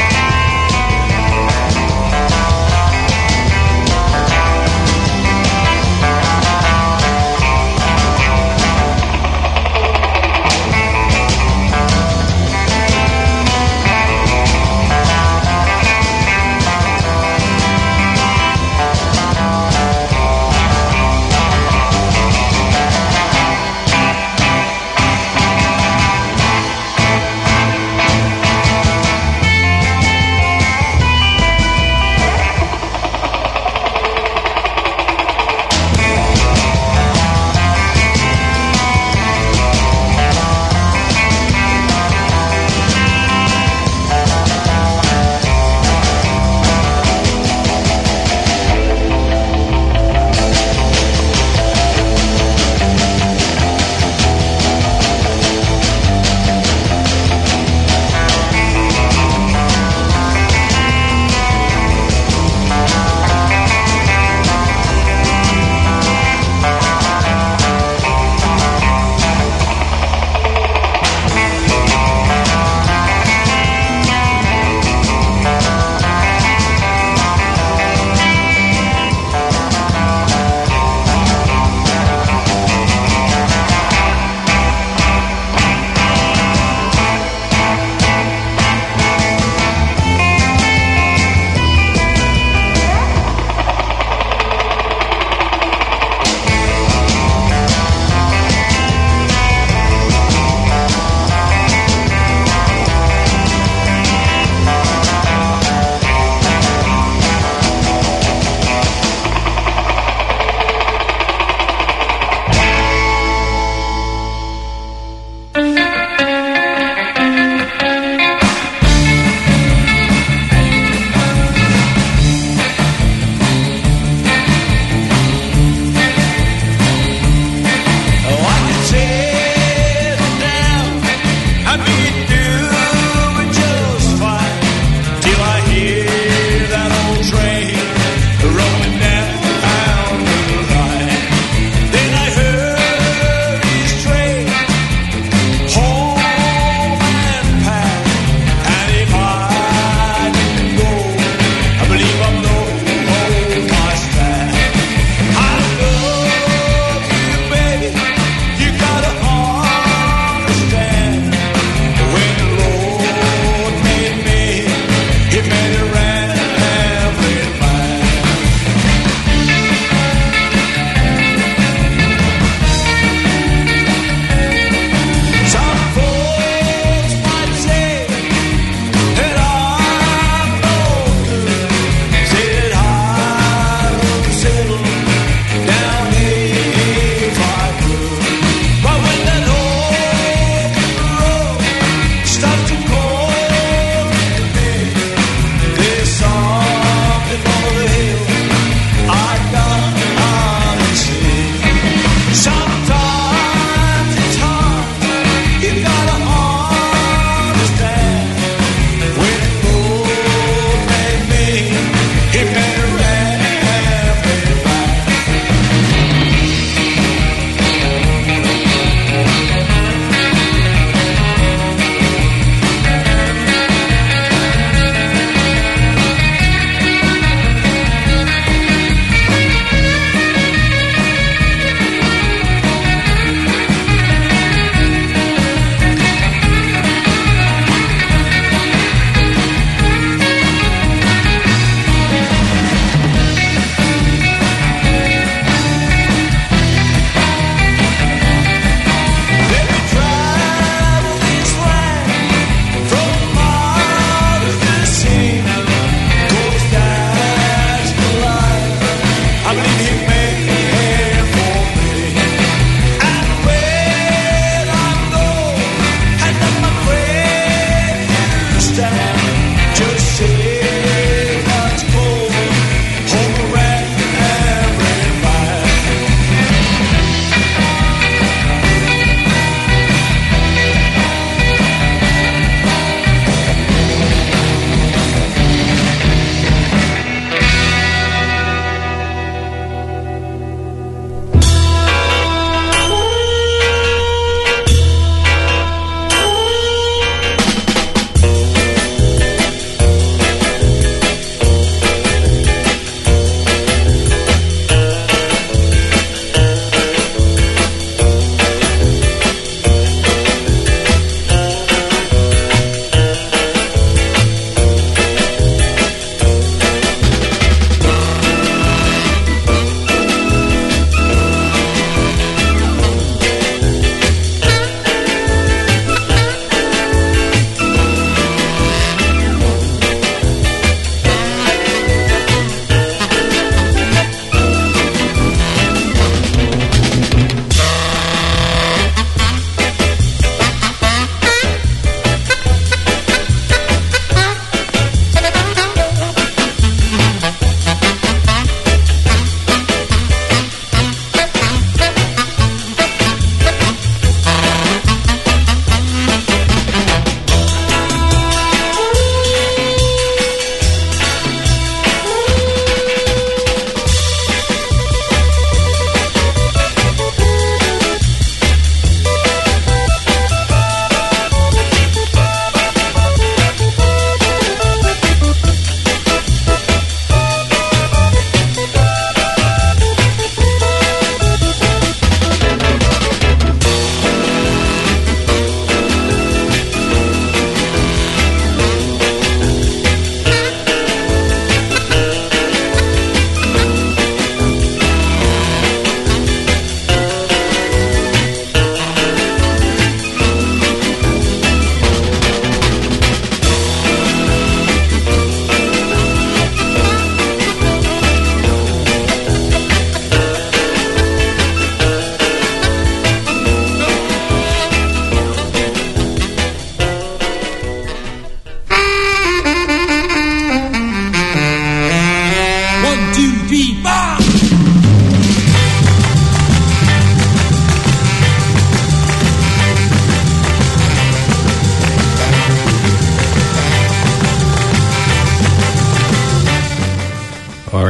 Thank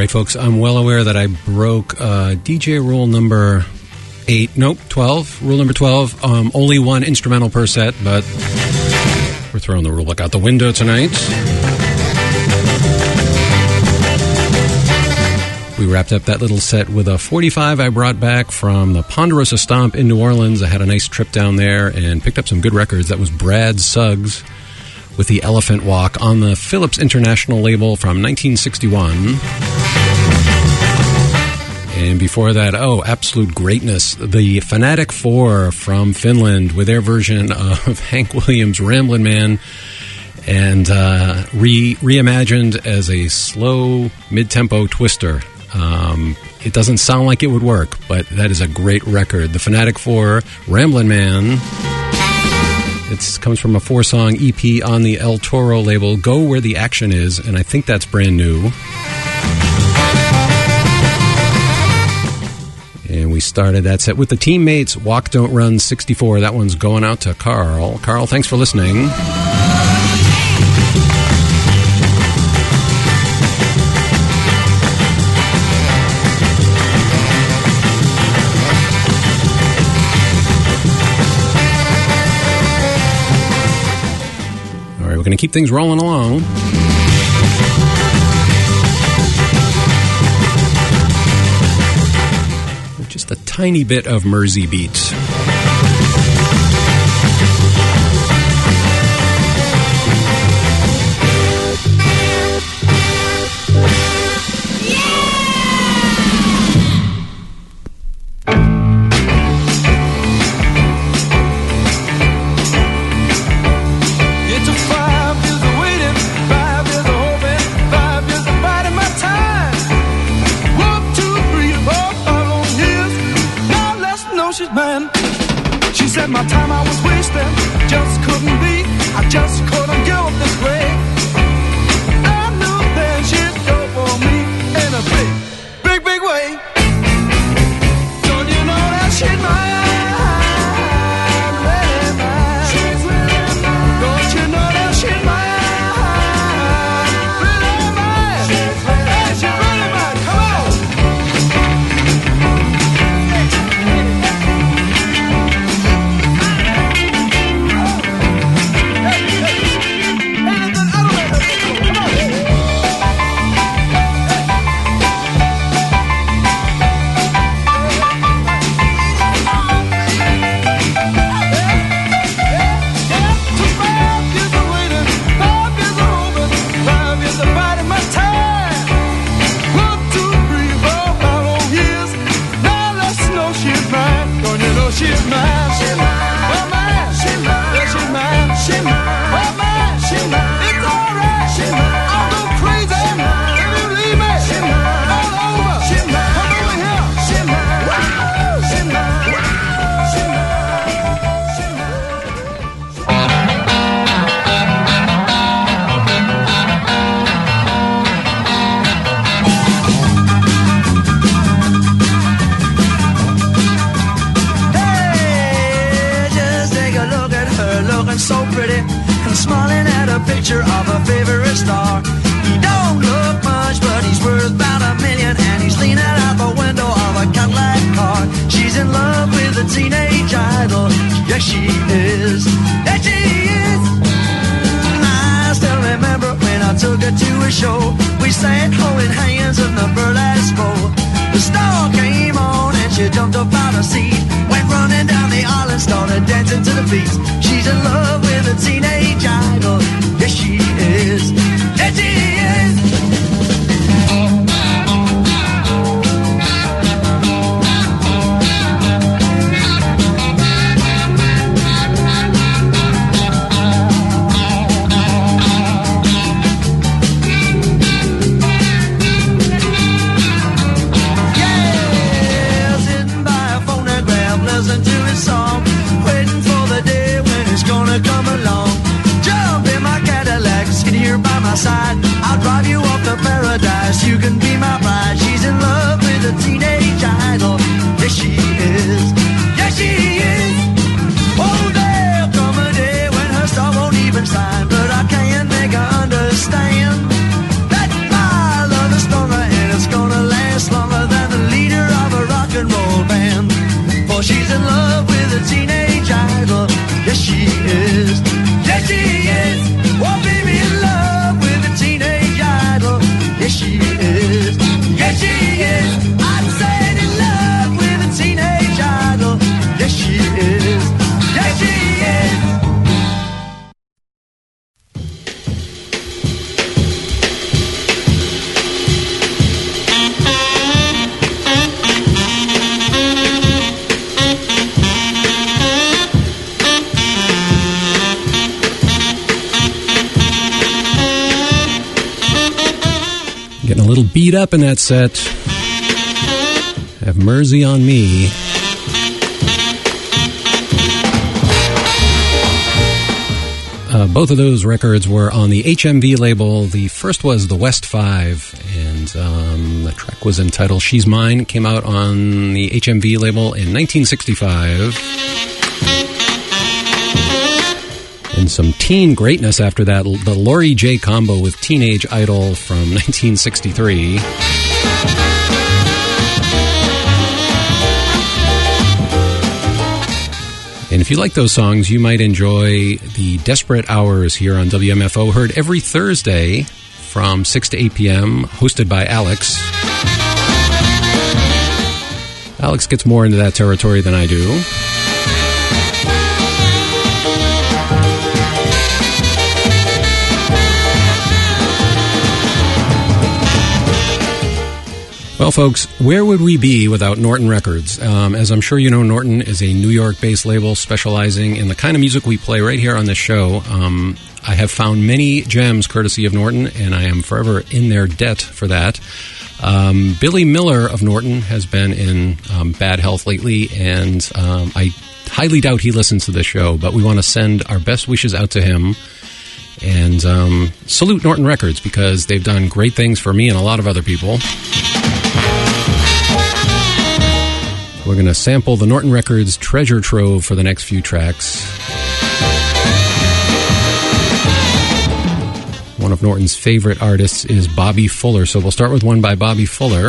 right, folks, I'm well aware that I broke uh, D J rule number eight, nope, twelve, rule number twelve, um, only one instrumental per set, but we're throwing the rule book out the window tonight. We wrapped up that little set with a forty-five I brought back from the Ponderosa Stomp in New Orleans. I had a nice trip down there and picked up some good records. That was Brad Suggs with the Elephant Walk on the Philips International label from nineteen sixty-one. And before that, oh, absolute greatness, the Fanatic Four from Finland with their version of Hank Williams' Ramblin' Man, and uh, re- reimagined as a slow mid-tempo twister. Um, it doesn't sound like it would work, but that is a great record. The Fanatic Four, Ramblin' Man. It comes from a four-song E P on the El Toro label, Go Where the Action Is, and I think that's brand new. And we started that set with the Teammates, Walk Don't Run sixty-four. That one's going out to Carl. Carl, thanks for listening. All right, we're going to keep things rolling along. Just a tiny bit of Mersey beat. My time I was wasting, just couldn't be, I just couldn't go this way. I knew then she'd go for me in a big, big, big way. Don't you know that she's mine, really mine? She's really mine. Don't you know that she's mine, really mine? She's really mine. She's really mine. Come on. She's mine, she's mine, oh man, she's mine, yeah, she's mine, she's mine, oh man, she's mine, it's alright, she's mine, I'll go crazy, she's mine, if you leave me, she's mine, all over, she's mine, come over here, she's mine, wow, she's mine, wow, she's mine, she's so pretty and smiling at a picture of a favorite star. He don't look much, but he's worth about a million, and he's leaning out the window of a Cadillac car. She's in love with a teenage idol. Yes, she is. Yes, she is. I still remember when I took her to a show. We sat holding hands in the burlesque bowl. The star came on and she jumped up out her seat, went running down the aisle and started dancing to the beat. She's in love with a teenage idol. Yes, she is. Yes, she is. Listen to his song, waiting for the day when it's gonna come along. little beat up in that set. Have Mercy on Me. Uh, both of those records were on the H M V label. The first was the West Five, and um, the track was entitled She's Mine. It came out on the H M V label in nineteen sixty-five. And some teen greatness after that, the Lori J combo with Teenage Idol from nineteen sixty-three. And if you like those songs, you might enjoy the Desperate Hours here on W M F O, heard every Thursday from six to eight p.m., hosted by Alex. Alex gets more into that territory than I do. Well, folks, where would we be without Norton Records? Um, as I'm sure you know, Norton is a New York-based label specializing in the kind of music we play right here on this show. Um, I have found many gems courtesy of Norton, and I am forever in their debt for that. Um, Billy Miller of Norton has been in um, bad health lately, and um, I highly doubt he listens to this show, but we want to send our best wishes out to him and um, salute Norton Records because they've done great things for me and a lot of other people. We're going to sample the Norton Records treasure trove for the next few tracks. One of Norton's favorite artists is Bobby Fuller, so we'll start with one by Bobby Fuller.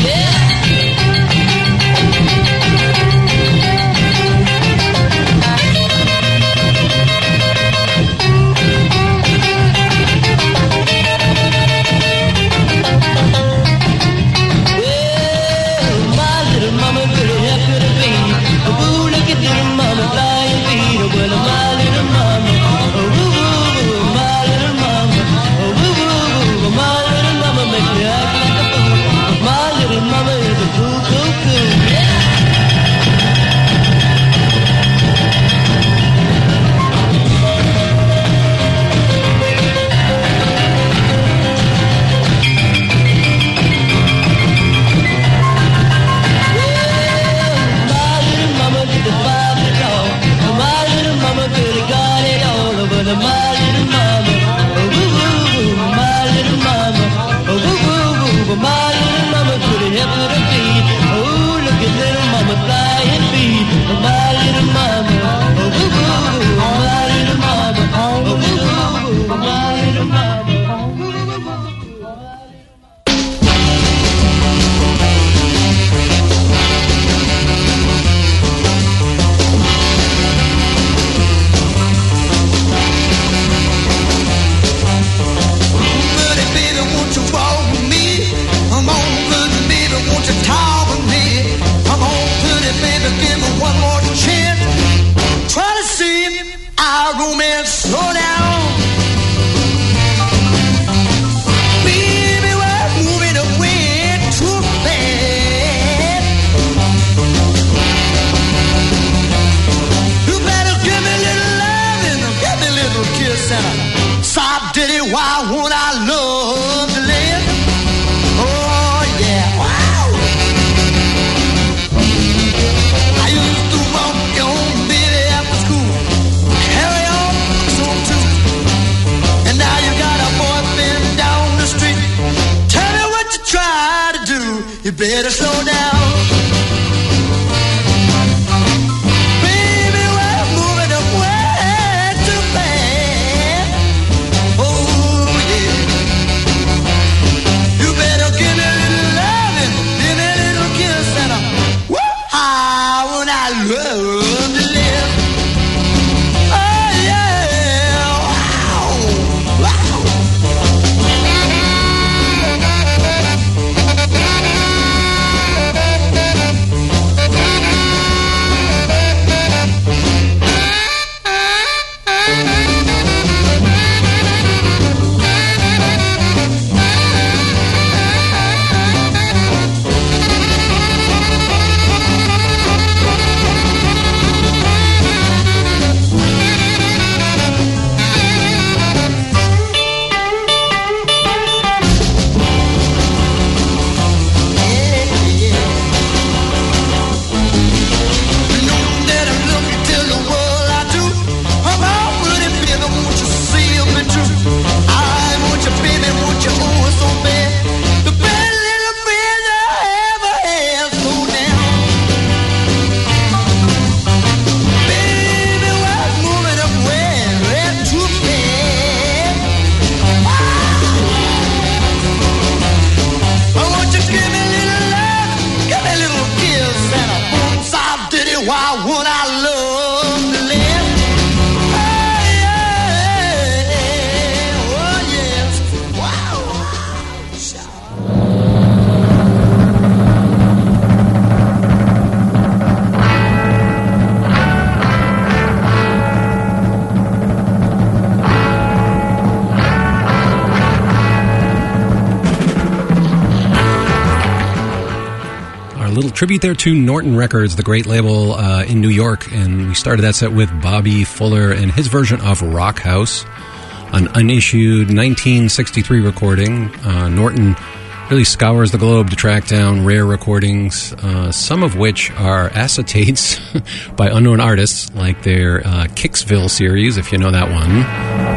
Yeah. why won't I love to live? Oh yeah, wow. I used to walk on Billy after school, carry on so too. And now you got a boyfriend down the street. Tell me what you try to do. You better slow down. Tribute there to Norton Records, the great label uh, in New York, and we started that set with Bobby Fuller and his version of Rock House, an unissued nineteen sixty-three recording. Uh, Norton really scours the globe to track down rare recordings, uh, some of which are acetates by unknown artists, like their uh, Kicksville series, if you know that one.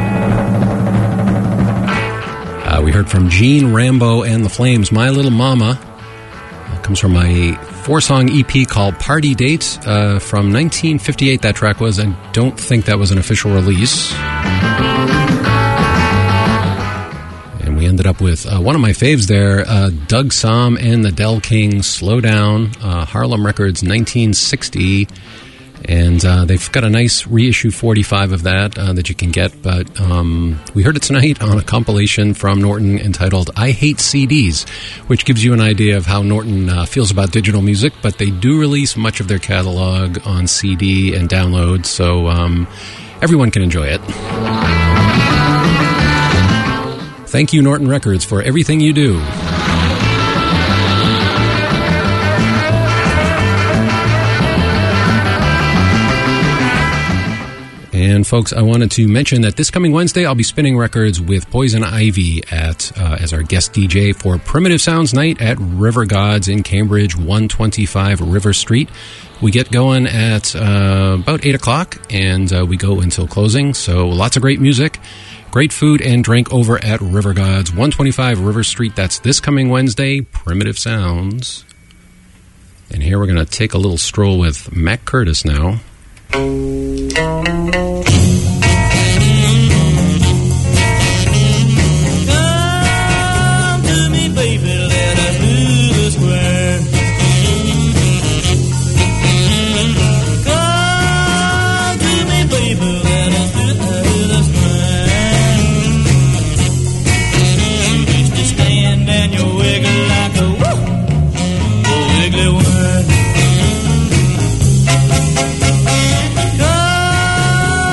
Uh, we heard from Gene Rambo and the Flames, My Little Mama. It comes from a four-song E P called Party Dates uh, from nineteen fifty-eight, that track was. I don't think that was an official release. And we ended up with uh, one of my faves there, uh, Doug Somm and the Del Kings, Slow Down, uh, Harlem Records, nineteen sixty. And uh, they've got a nice reissue forty-five of that uh, that you can get. But um, we heard it tonight on a compilation from Norton entitled I Hate C Ds, which gives you an idea of how Norton uh, feels about digital music. But they do release much of their catalog on C D and download, so um, everyone can enjoy it. Thank you, Norton Records, for everything you do. And folks, I wanted to mention that this coming Wednesday, I'll be spinning records with Poison Ivy at uh, as our guest D J for Primitive Sounds Night at River Gods in Cambridge, one twenty-five River Street. We get going at uh, about eight o'clock, and uh, we go until closing. So lots of great music, great food and drink over at River Gods, one twenty-five River Street. That's this coming Wednesday, Primitive Sounds. And here we're going to take a little stroll with Mac Curtis now. Come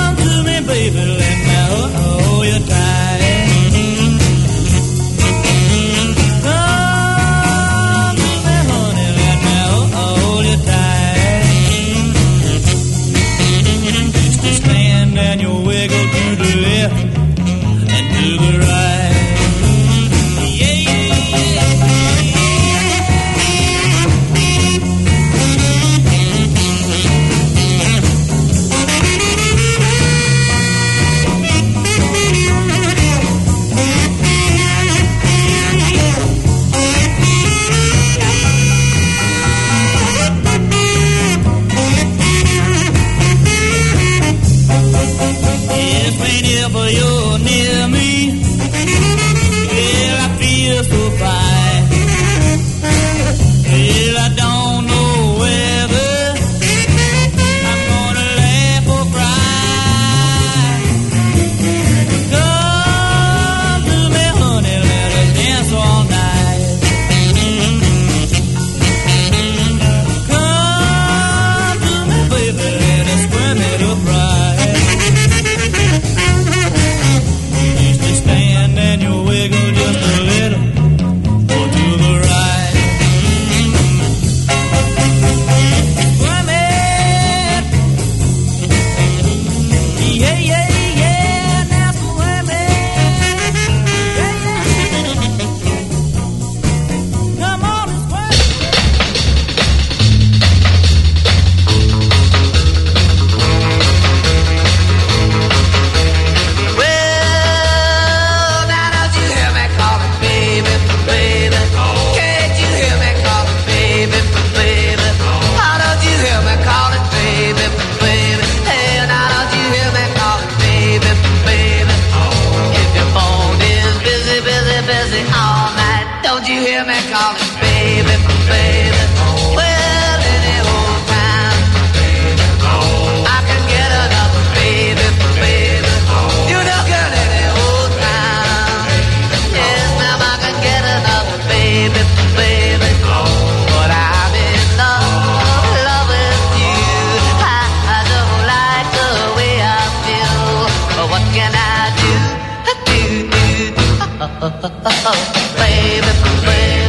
baby, baby.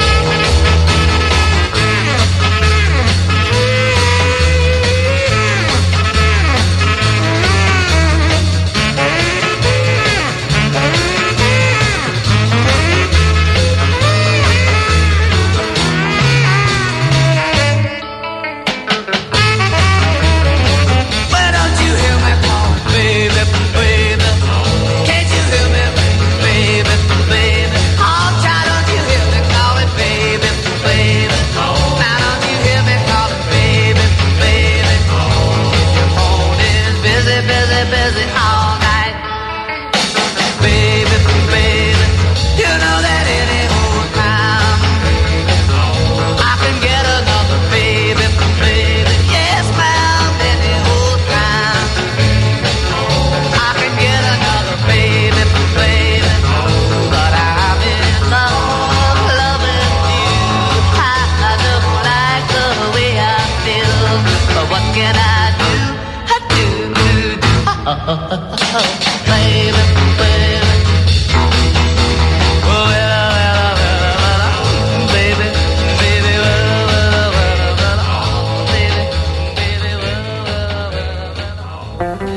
Busy all night, baby, baby. You know that any old time I can get another baby, baby. Yes, ma'am, any old time I can get another baby, baby. But I'm in love, loving you. I, I don't like the way I feel, but what can I do? I do, do, do. Oh, oh, oh, oh, baby, baby. Oh, well, well, well, well, baby, baby, well, well, well, well, baby, baby, well, well,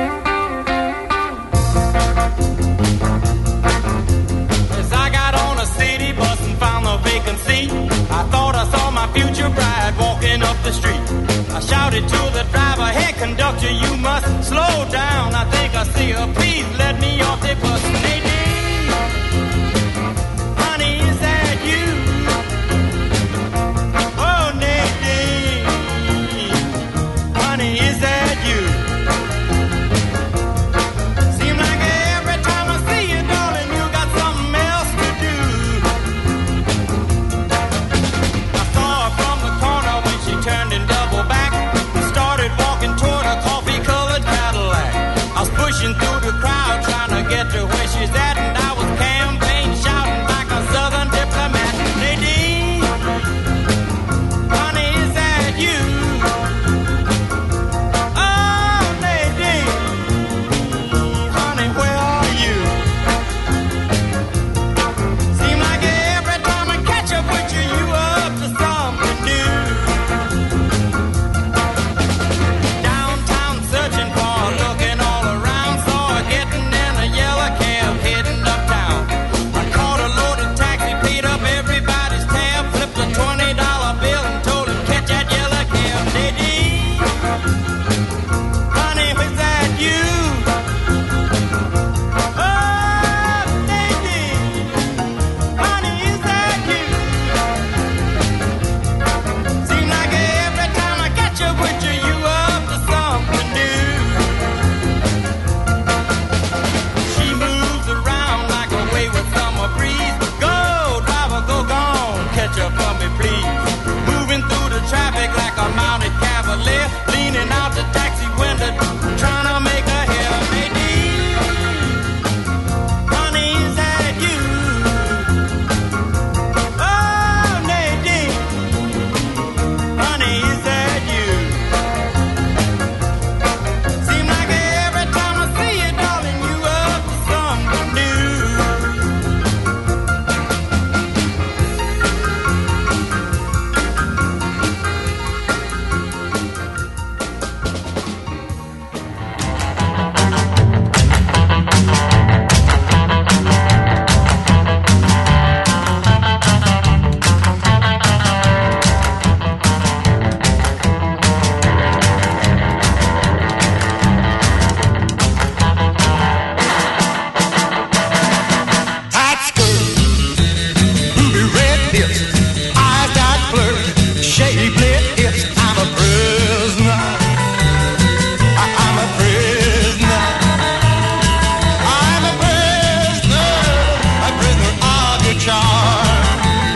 well. As I got on a city bus and found a vacancy, I thought I saw my future bride walking up the street. I shouted to the driver, hey conductor, you must slow down. I think I see her, please let me off the bus. Nadine, honey, is that you? Oh, Nadine, honey, is that you? Seems like every time I see you, darling, you got something else to do. I saw her from the corner when she turned and doubled back, started walking toward a coffee-colored Cadillac. I was pushing through the crowd trying to get to where she's at, and I was campaign shouting like a southern diplomat. Nadine, honey, is that you? Oh, Nadine, honey, where are you? Seem like every time I catch up with you, you up to something new. Downtown searching for her, looking all around, saw her getting in a yellow cab heading uptown. I caught a loaded taxi, paid up everybody's tab, flipped a twenty dollar bill and told him catch that yellow cab. Nadine, honey, was that you? Oh, Nadine, honey, is that you? Seem like every time I catch up with you, you up to something new. She moves around like a wayward summer breeze. Go, driver, go gone, catch up for me, please. Moving through the traffic like a mounted cavalier, leaning out the taxi window, trying to make a hair. Nadine, honey, is that you? Oh, Nadine, honey, is that you? Seem like every time I see you, darling, you up to something new. Tight skirt, ruby red hips, eyes got blurred, shapely hips. I'm a prisoner. I- I'm a prisoner. I'm a prisoner, a prisoner of your charm.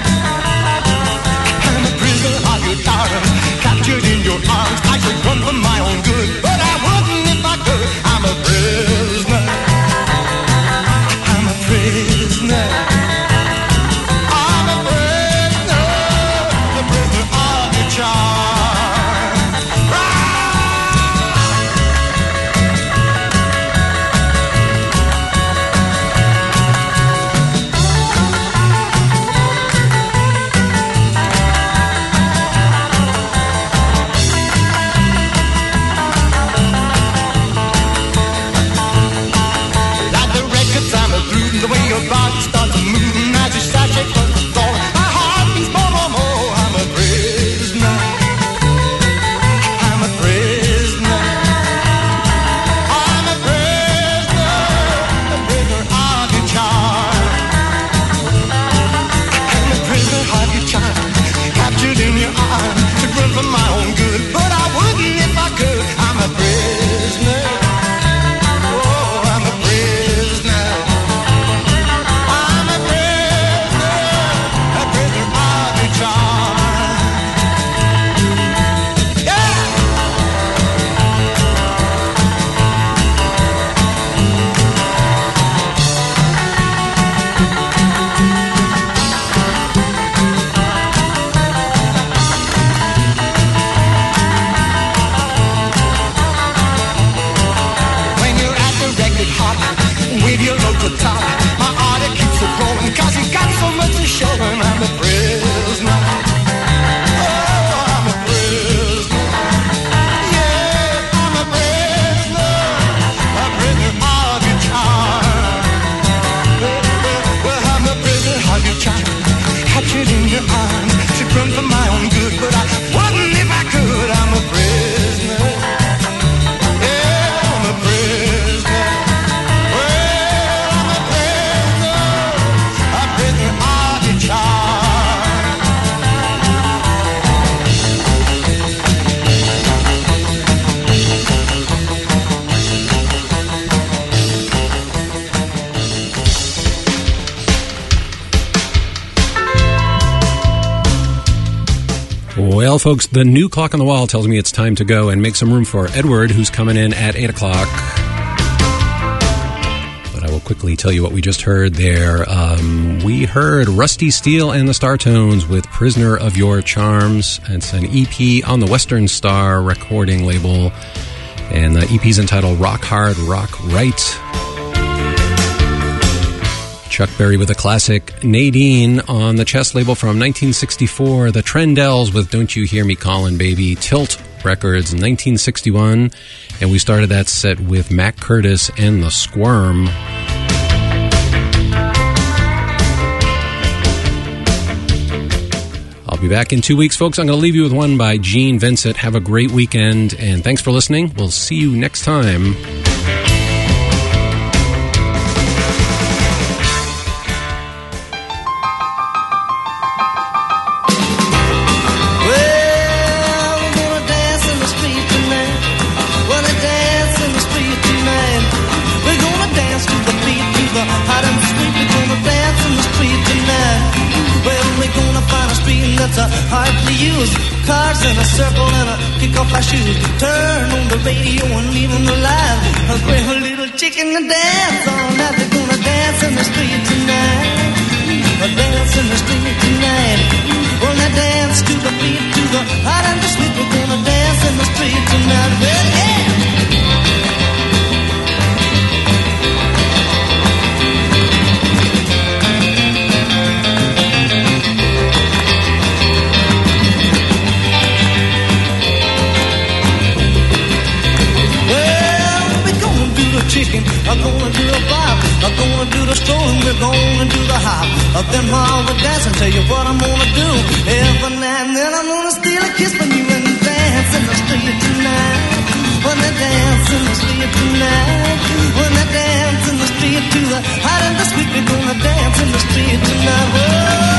I'm a prisoner of your charm, captured in your arms. I should run for my own good, but I wouldn't if I could. I'm a prisoner. I'm a prisoner. I'm a prisoner, the prisoner of your charm. Well, folks, the new clock on the wall tells me it's time to go and make some room for Edward, who's coming in at eight o'clock. But I will quickly tell you what we just heard there. Um, we heard Rusty Steele and the Startones with Prisoner of Your Charms. It's an E P on the Western Star recording label, and the E P's entitled Rock Hard, Rock Right. Chuck Berry with a classic Nadine on the Chess label from nineteen sixty-four. The Trendells with Don't You Hear Me Callin' Baby. Tilt Records in nineteen sixty-one. And we started that set with Mac Curtis and the Squirm. I'll be back in two weeks, folks. I'm going to leave you with one by Gene Vincent. Have a great weekend, and thanks for listening. We'll see you next time. That's a hard to use. Cars in a circle and a kick off our shoes. Turn on the radio and leave them alive. A great little chicken to dance all night. They're gonna dance in the street tonight. A dance in the street tonight. Wanna dance to the beat, to the hot and the sweet. We're gonna dance in the street tonight. Well, yeah. Chicken, I'm gonna do a bop, I'm gonna do the stroll, and we're gonna do the hop. Then while we're dancing, tell you what I'm gonna do. Every now and then I'm gonna steal a kiss from you and dance in the street tonight. Wanna dance in the street tonight. Wanna dance in the street to the hot and the sweet. We're gonna dance in the street tonight. Whoa.